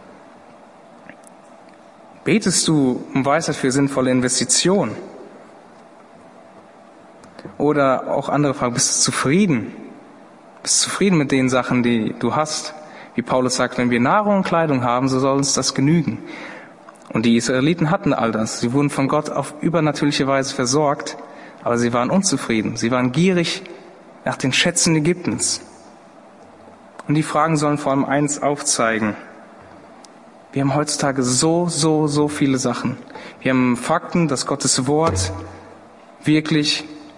Betest du um Weisheit für sinnvolle Investitionen? Oder auch andere Fragen, bist du zufrieden? Bist du zufrieden mit den Sachen, die du hast? Wie Paulus sagt, wenn wir Nahrung und Kleidung haben, so soll uns das genügen. Und die Israeliten hatten all das. Sie wurden von Gott auf übernatürliche Weise versorgt, aber sie waren unzufrieden. Sie waren gierig nach den Schätzen Ägyptens. Und die Fragen sollen vor allem eins aufzeigen: Wir haben heutzutage so viele Sachen. Wir haben Fakten, dass Gottes Wort wirklich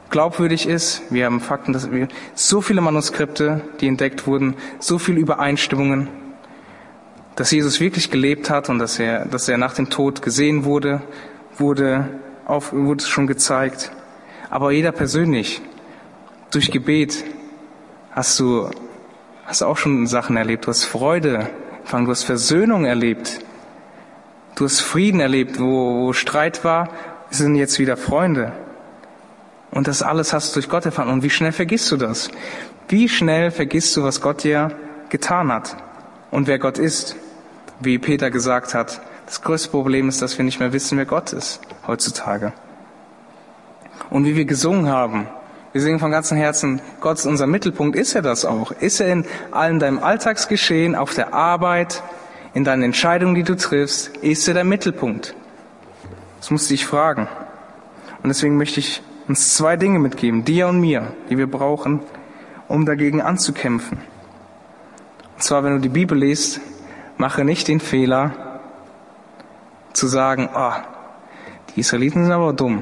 glaubwürdig ist. Wir haben Fakten, dass wir so viele Manuskripte, die entdeckt wurden, so viele Übereinstimmungen, dass Jesus wirklich gelebt hat und dass er nach dem Tod gesehen wurde schon gezeigt. Aber jeder persönlich, durch Gebet, hast du auch schon Sachen erlebt. Du hast Freude empfangen, du hast Versöhnung erlebt. Du hast Frieden erlebt, wo Streit war, sind jetzt wieder Freunde. Und das alles hast du durch Gott erfahren. Und wie schnell vergisst du das? Wie schnell vergisst du, was Gott dir getan hat und wer Gott ist? Wie Peter gesagt hat, das größte Problem ist, dass wir nicht mehr wissen, wer Gott ist heutzutage. Und wie wir gesungen haben, wir singen von ganzem Herzen, Gott ist unser Mittelpunkt. Ist er das auch? Ist er in allem deinem Alltagsgeschehen, auf der Arbeit, in deinen Entscheidungen, die du triffst? Ist er der Mittelpunkt? Das musst du dich fragen. Und deswegen möchte ich uns 2 Dinge mitgeben, dir und mir, die wir brauchen, um dagegen anzukämpfen. Und zwar, wenn du die Bibel liest, mache nicht den Fehler, zu sagen, die Israeliten sind aber dumm.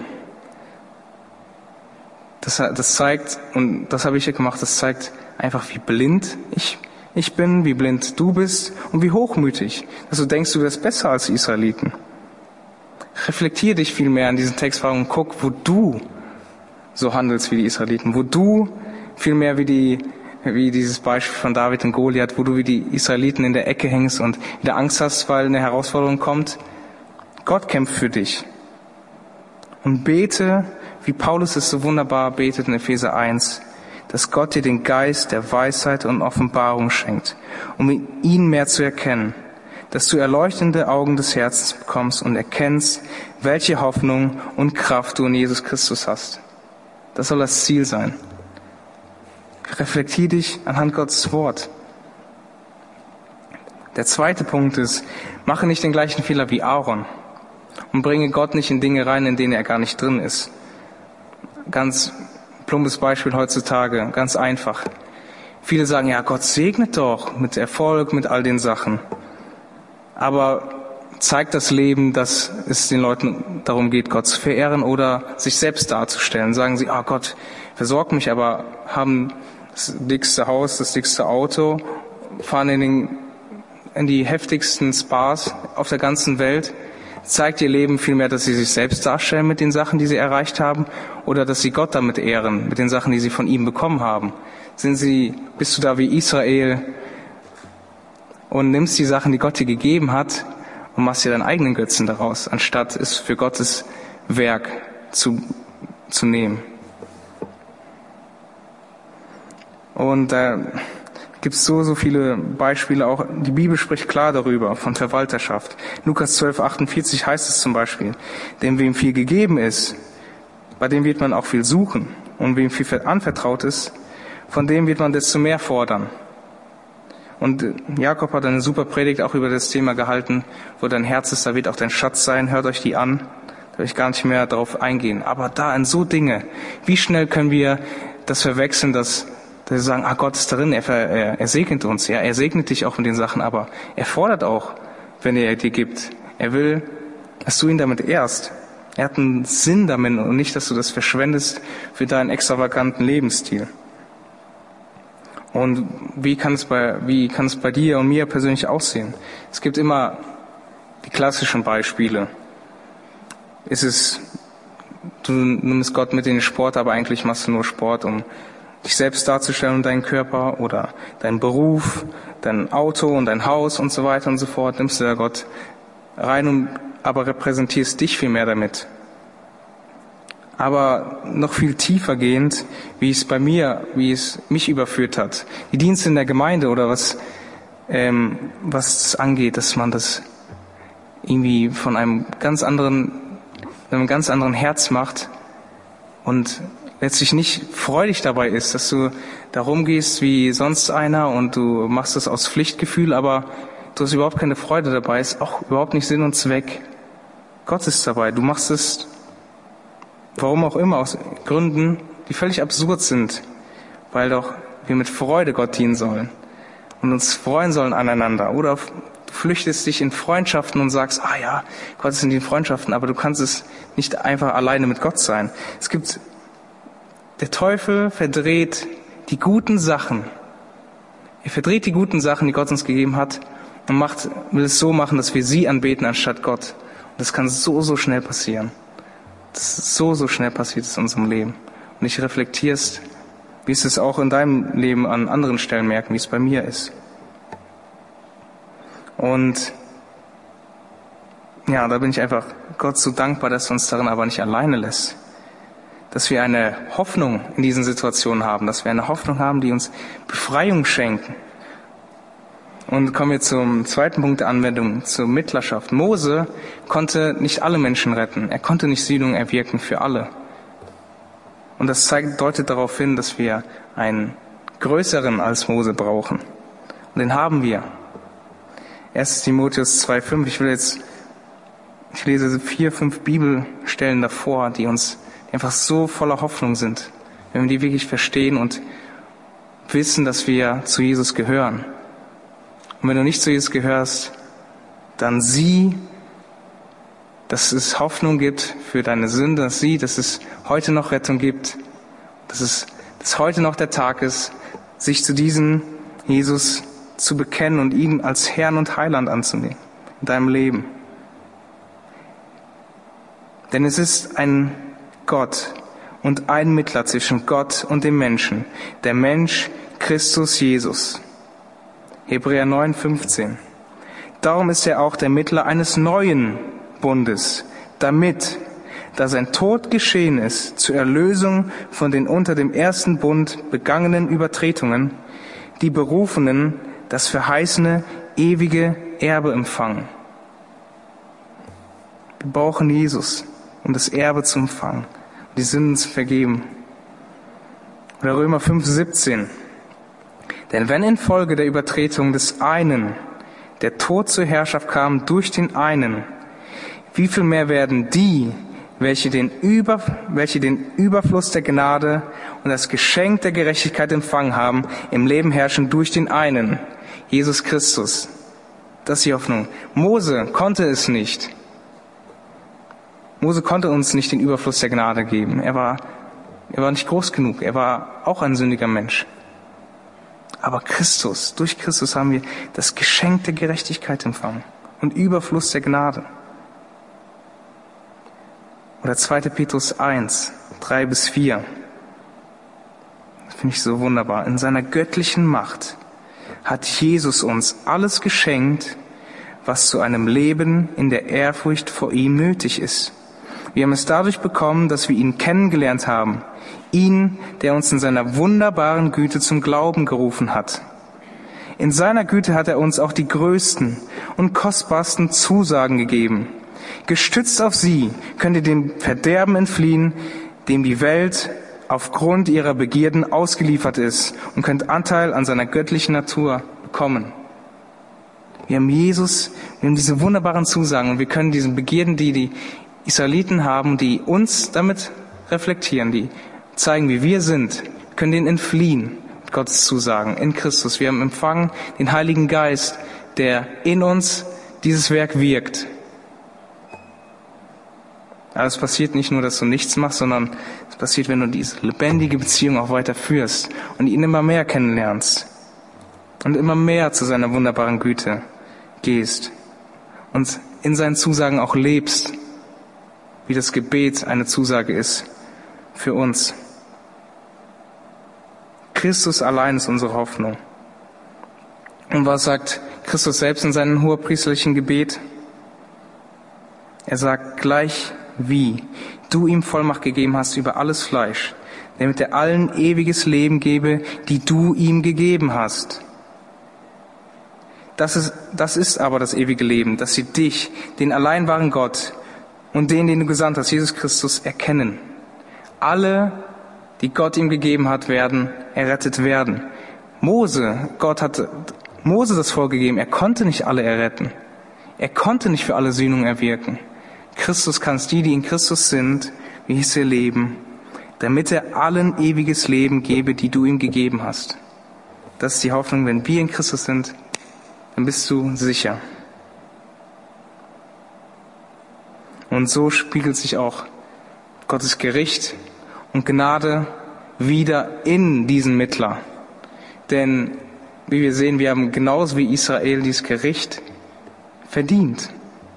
Das zeigt, und das habe ich ja gemacht, das zeigt einfach, wie blind ich bin, wie blind du bist und wie hochmütig, dass du denkst, du wärst besser als die Israeliten. Reflektier dich viel mehr an diesen Text und guck, wo du so handelst wie die Israeliten, wo du viel mehr wie dieses Beispiel von David und Goliath, wo du wie die Israeliten in der Ecke hängst und wieder Angst hast, weil eine Herausforderung kommt. Gott kämpft für dich. Und bete, wie Paulus es so wunderbar betet in Epheser 1, dass Gott dir den Geist der Weisheit und Offenbarung schenkt, um ihn mehr zu erkennen, dass du erleuchtende Augen des Herzens bekommst und erkennst, welche Hoffnung und Kraft du in Jesus Christus hast. Das soll das Ziel sein. Reflektier dich anhand Gottes Wort. Der 2. Punkt ist, mache nicht den gleichen Fehler wie Aaron und bringe Gott nicht in Dinge rein, in denen er gar nicht drin ist. Ganz plumpes Beispiel heutzutage, ganz einfach. Viele sagen, ja, Gott segnet doch mit Erfolg, mit all den Sachen. Aber zeigt das Leben, dass es den Leuten darum geht, Gott zu verehren oder sich selbst darzustellen. Sagen sie, Gott versorgt mich, aber haben das dickste Haus, das dickste Auto, fahren in die heftigsten Spas auf der ganzen Welt. Zeigt ihr Leben vielmehr, dass sie sich selbst darstellen mit den Sachen, die sie erreicht haben, oder dass sie Gott damit ehren, mit den Sachen, die sie von ihm bekommen haben? Bist du da wie Israel und nimmst die Sachen, die Gott dir gegeben hat, und machst dir deinen eigenen Götzen daraus, anstatt es für Gottes Werk zu nehmen? Und da gibt es so viele Beispiele, auch die Bibel spricht klar darüber, von Verwalterschaft. Lukas 12,48 heißt es zum Beispiel, dem wem viel gegeben ist, bei dem wird man auch viel suchen. Und wem viel anvertraut ist, von dem wird man desto mehr fordern. Und Jakob hat eine super Predigt auch über das Thema gehalten, wo dein Herz ist, da wird auch dein Schatz sein, hört euch die an, da will ich gar nicht mehr darauf eingehen. Aber da in so Dinge, wie schnell können wir das verwechseln, dass wir sagen, Gott ist darin, er segnet uns, ja, er segnet dich auch mit den Sachen, aber er fordert auch, wenn er dir gibt. Er will, dass du ihn damit ehrst. Er hat einen Sinn damit und nicht, dass du das verschwendest für deinen extravaganten Lebensstil. Und wie kann es bei dir und mir persönlich aussehen? Es gibt immer die klassischen Beispiele. Du nimmst Gott mit in den Sport, aber eigentlich machst du nur Sport, um dich selbst darzustellen und deinen Körper oder deinen Beruf, dein Auto und dein Haus und so weiter und so fort. Nimmst du da Gott rein, aber repräsentierst dich viel mehr damit. Aber noch viel tiefer gehend, wie es mich überführt hat. Die Dienste in der Gemeinde oder was es angeht, dass man das irgendwie von einem ganz anderen Herz macht und letztlich nicht freudig dabei ist, dass du da rumgehst wie sonst einer und du machst das aus Pflichtgefühl, aber du hast überhaupt keine Freude dabei, ist auch überhaupt nicht Sinn und Zweck. Gott ist dabei, du machst es, warum auch immer, aus Gründen, die völlig absurd sind, weil doch wir mit Freude Gott dienen sollen und uns freuen sollen aneinander. Oder du flüchtest dich in Freundschaften und sagst, ja, Gott ist in den Freundschaften, aber du kannst es nicht einfach alleine mit Gott sein. Es gibt Der Teufel verdreht die guten Sachen. Er verdreht die guten Sachen, die Gott uns gegeben hat, und will es so machen, dass wir sie anbeten anstatt Gott. Und das kann so schnell passieren. Das ist so schnell passiert ist in unserem Leben. Und ich reflektierst, wie es es auch in deinem Leben an anderen Stellen merken, wie es bei mir ist. Und ja, da bin ich einfach Gott so dankbar, dass er uns darin aber nicht alleine lässt. Dass wir eine Hoffnung in diesen Situationen haben, dass wir eine Hoffnung haben, die uns Befreiung schenken. Und kommen wir zum zweiten Punkt der Anwendung, zur Mittlerschaft. Mose konnte nicht alle Menschen retten. Er konnte nicht Sühnung erwirken für alle. Und das deutet darauf hin, dass wir einen größeren als Mose brauchen. Und den haben wir. 1. Timotheus 2,5. Ich lese 4, 5 Bibelstellen davor, die einfach so voller Hoffnung sind. Wenn wir die wirklich verstehen und wissen, dass wir zu Jesus gehören. Und wenn du nicht zu Jesus gehörst, dann sieh, dass es Hoffnung gibt für deine Sünde, dass es heute noch Rettung gibt, dass heute noch der Tag ist, sich zu diesem Jesus zu bekennen und ihn als Herrn und Heiland anzunehmen in deinem Leben. Denn es ist ein Gott und ein Mittler zwischen Gott und dem Menschen, der Mensch Christus Jesus. Hebräer 9,15. Darum ist er auch der Mittler eines neuen Bundes, damit, da sein Tod geschehen ist, zur Erlösung von den unter dem ersten Bund begangenen Übertretungen, die Berufenen das verheißene ewige Erbe empfangen. Wir brauchen Jesus, um das Erbe zu empfangen, um die Sünden zu vergeben. Oder Römer 5,17. Denn wenn infolge der Übertretung des einen der Tod zur Herrschaft kam durch den einen, wie viel mehr werden die, welche den Überfluss der Gnade und das Geschenk der Gerechtigkeit empfangen haben, im Leben herrschen durch den einen, Jesus Christus. Das ist die Hoffnung. Mose konnte es nicht. Mose konnte uns nicht den Überfluss der Gnade geben. Er war nicht groß genug. Er war auch ein sündiger Mensch. Aber durch Christus haben wir das Geschenk der Gerechtigkeit empfangen und Überfluss der Gnade. Oder 2. Petrus 1, 3-4. Das finde ich so wunderbar. In seiner göttlichen Macht hat Jesus uns alles geschenkt, was zu einem Leben in der Ehrfurcht vor ihm nötig ist. Wir haben es dadurch bekommen, dass wir ihn kennengelernt haben. Ihn, der uns in seiner wunderbaren Güte zum Glauben gerufen hat. In seiner Güte hat er uns auch die größten und kostbarsten Zusagen gegeben. Gestützt auf sie könnt ihr dem Verderben entfliehen, dem die Welt aufgrund ihrer Begierden ausgeliefert ist, und könnt Anteil an seiner göttlichen Natur bekommen. Wir haben Jesus, wir haben diese wunderbaren Zusagen, und wir können diesen Begierden, die die Israeliten haben, die uns damit reflektieren, die zeigen, wie wir sind, können denen entfliehen, mit Gottes Zusagen, in Christus. Wir haben empfangen den Heiligen Geist, der in uns dieses Werk wirkt. Aber es passiert nicht nur, dass du nichts machst, sondern es passiert, wenn du diese lebendige Beziehung auch weiter führst und ihn immer mehr kennenlernst und immer mehr zu seiner wunderbaren Güte gehst und in seinen Zusagen auch lebst, wie das Gebet eine Zusage ist für uns. Christus allein ist unsere Hoffnung. Und was sagt Christus selbst in seinem hohepriesterlichen Gebet? Er sagt, gleich wie du ihm Vollmacht gegeben hast über alles Fleisch, damit er allen ewiges Leben gebe, die du ihm gegeben hast. Das ist aber das ewige Leben, dass sie dich, den allein wahren Gott und den du gesandt hast, Jesus Christus, erkennen. Alle, die Gott ihm gegeben hat, werden errettet werden. Gott hatte Mose das vorgegeben, er konnte nicht alle erretten. Er konnte nicht für alle Sühnung erwirken. Christus kann es die in Christus sind, wie es ihr leben, damit er allen ewiges Leben gebe, die du ihm gegeben hast. Das ist die Hoffnung, wenn wir in Christus sind, dann bist du sicher. Und so spiegelt sich auch Gottes Gericht und Gnade wieder in diesen Mittler. Denn, wie wir sehen, wir haben genauso wie Israel dieses Gericht verdient.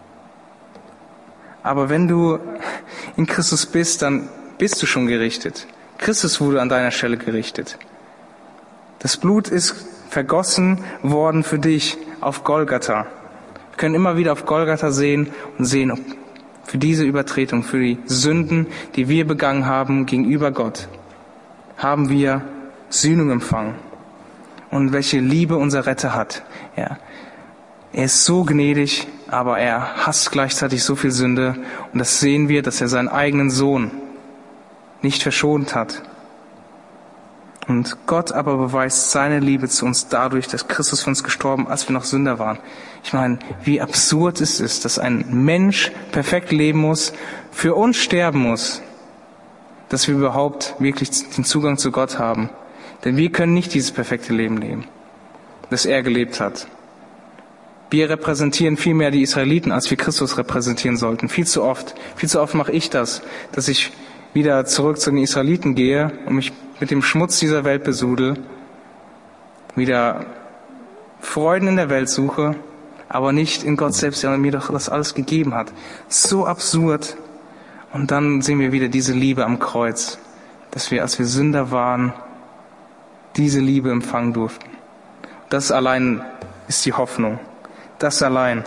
Aber wenn du in Christus bist, dann bist du schon gerichtet. Christus wurde an deiner Stelle gerichtet. Das Blut ist vergossen worden für dich auf Golgatha. Wir können immer wieder auf Golgatha sehen und sehen, für diese Übertretung, für die Sünden, die wir begangen haben gegenüber Gott, haben wir Sühnung empfangen. Und welche Liebe unser Retter hat. Ja. Er ist so gnädig, aber er hasst gleichzeitig so viel Sünde. Und das sehen wir, dass er seinen eigenen Sohn nicht verschont hat. Und Gott aber beweist seine Liebe zu uns dadurch, dass Christus für uns gestorben, als wir noch Sünder waren. Ich meine, wie absurd ist es, dass ein Mensch perfekt leben muss, für uns sterben muss, dass wir überhaupt wirklich den Zugang zu Gott haben. Denn wir können nicht dieses perfekte Leben leben, das er gelebt hat. Wir repräsentieren viel mehr die Israeliten, als wir Christus repräsentieren sollten. Viel zu oft mache ich das, dass ich wieder zurück zu den Israeliten gehe und mich mit dem Schmutz dieser Welt besudel, wieder Freuden in der Welt suche, aber nicht in Gott selbst, der mir doch das alles gegeben hat. So absurd. Und dann sehen wir wieder diese Liebe am Kreuz, dass wir, als wir Sünder waren, diese Liebe empfangen durften. Das allein ist die Hoffnung. Das allein.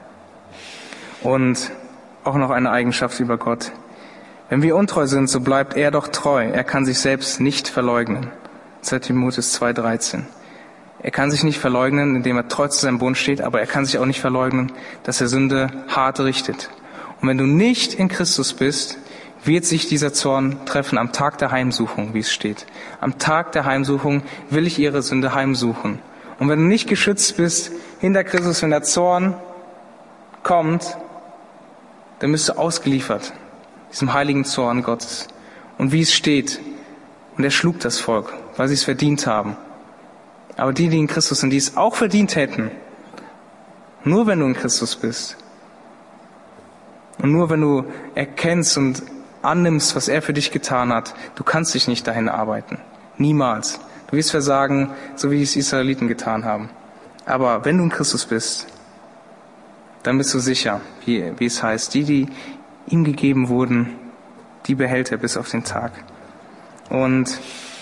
Und auch noch eine Eigenschaft über Gott. Wenn wir untreu sind, so bleibt er doch treu. Er kann sich selbst nicht verleugnen. 2. Timotheus 2,13. Er kann sich nicht verleugnen, indem er treu zu seinem Bund steht, aber er kann sich auch nicht verleugnen, dass er Sünde hart richtet. Und wenn du nicht in Christus bist, wird sich dieser Zorn treffen am Tag der Heimsuchung, wie es steht. Am Tag der Heimsuchung will ich ihre Sünde heimsuchen. Und wenn du nicht geschützt bist hinter Christus, wenn der Zorn kommt, dann bist du ausgeliefert, diesem heiligen Zorn Gottes. Und wie es steht, und er schlug das Volk, weil sie es verdient haben. Aber die in Christus sind, die es auch verdient hätten, nur wenn du in Christus bist und nur wenn du erkennst und annimmst, was er für dich getan hat, du kannst dich nicht dahin arbeiten. Niemals. Du wirst versagen, so wie es die Israeliten getan haben. Aber wenn du in Christus bist, dann bist du sicher, wie es heißt, die ihm gegeben wurden, die behält er bis auf den Tag. Und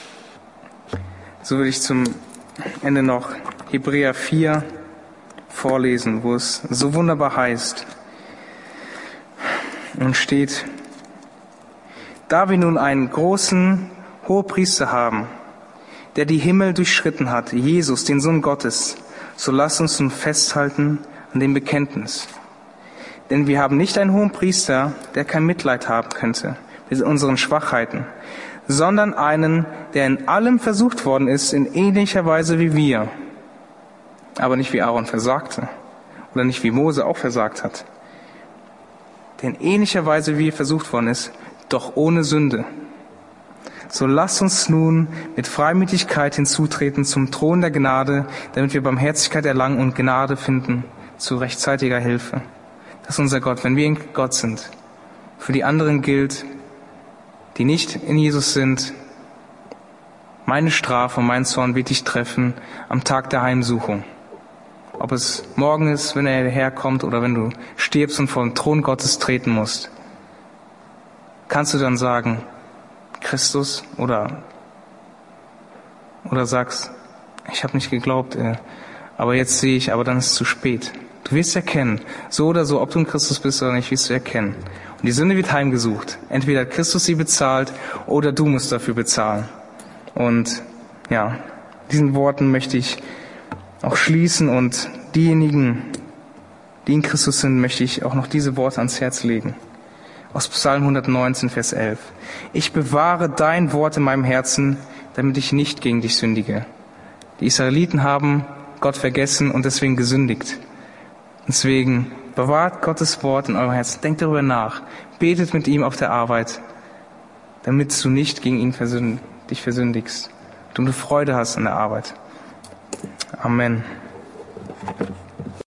so will ich zum Ende noch Hebräer 4 vorlesen, wo es so wunderbar heißt und steht: Da wir nun einen großen Hohepriester haben, der die Himmel durchschritten hat, Jesus, den Sohn Gottes, so lasst uns nun festhalten an dem Bekenntnis. Denn wir haben nicht einen Hohenpriester, der kein Mitleid haben könnte mit unseren Schwachheiten, sondern einen, der in allem versucht worden ist, in ähnlicher Weise wie wir, aber nicht wie Aaron versagte oder nicht wie Mose auch versagt hat, der in ähnlicher Weise wie er versucht worden ist, doch ohne Sünde. So lasst uns nun mit Freimütigkeit hinzutreten zum Thron der Gnade, damit wir Barmherzigkeit erlangen und Gnade finden zu rechtzeitiger Hilfe. Das ist unser Gott, wenn wir in Gott sind. Für die anderen gilt, die nicht in Jesus sind, meine Strafe und mein Zorn wird dich treffen am Tag der Heimsuchung. Ob es morgen ist, wenn er herkommt, oder wenn du stirbst und vor den Thron Gottes treten musst, kannst du dann sagen, Christus, oder sagst, ich habe nicht geglaubt, aber jetzt sehe ich, aber dann ist es zu spät. Du wirst erkennen, so oder so, ob du in Christus bist oder nicht, wirst du erkennen. Und die Sünde wird heimgesucht. Entweder hat Christus sie bezahlt oder du musst dafür bezahlen. Und ja, diesen Worten möchte ich auch schließen, und diejenigen, die in Christus sind, möchte ich auch noch diese Worte ans Herz legen. Aus Psalm 119, Vers 11. Ich bewahre dein Wort in meinem Herzen, damit ich nicht gegen dich sündige. Die Israeliten haben Gott vergessen und deswegen gesündigt. Deswegen bewahrt Gottes Wort in eurem Herzen. Denkt darüber nach. Betet mit ihm auf der Arbeit, damit du nicht gegen ihn dich versündigst. Und du Freude hast an der Arbeit. Amen.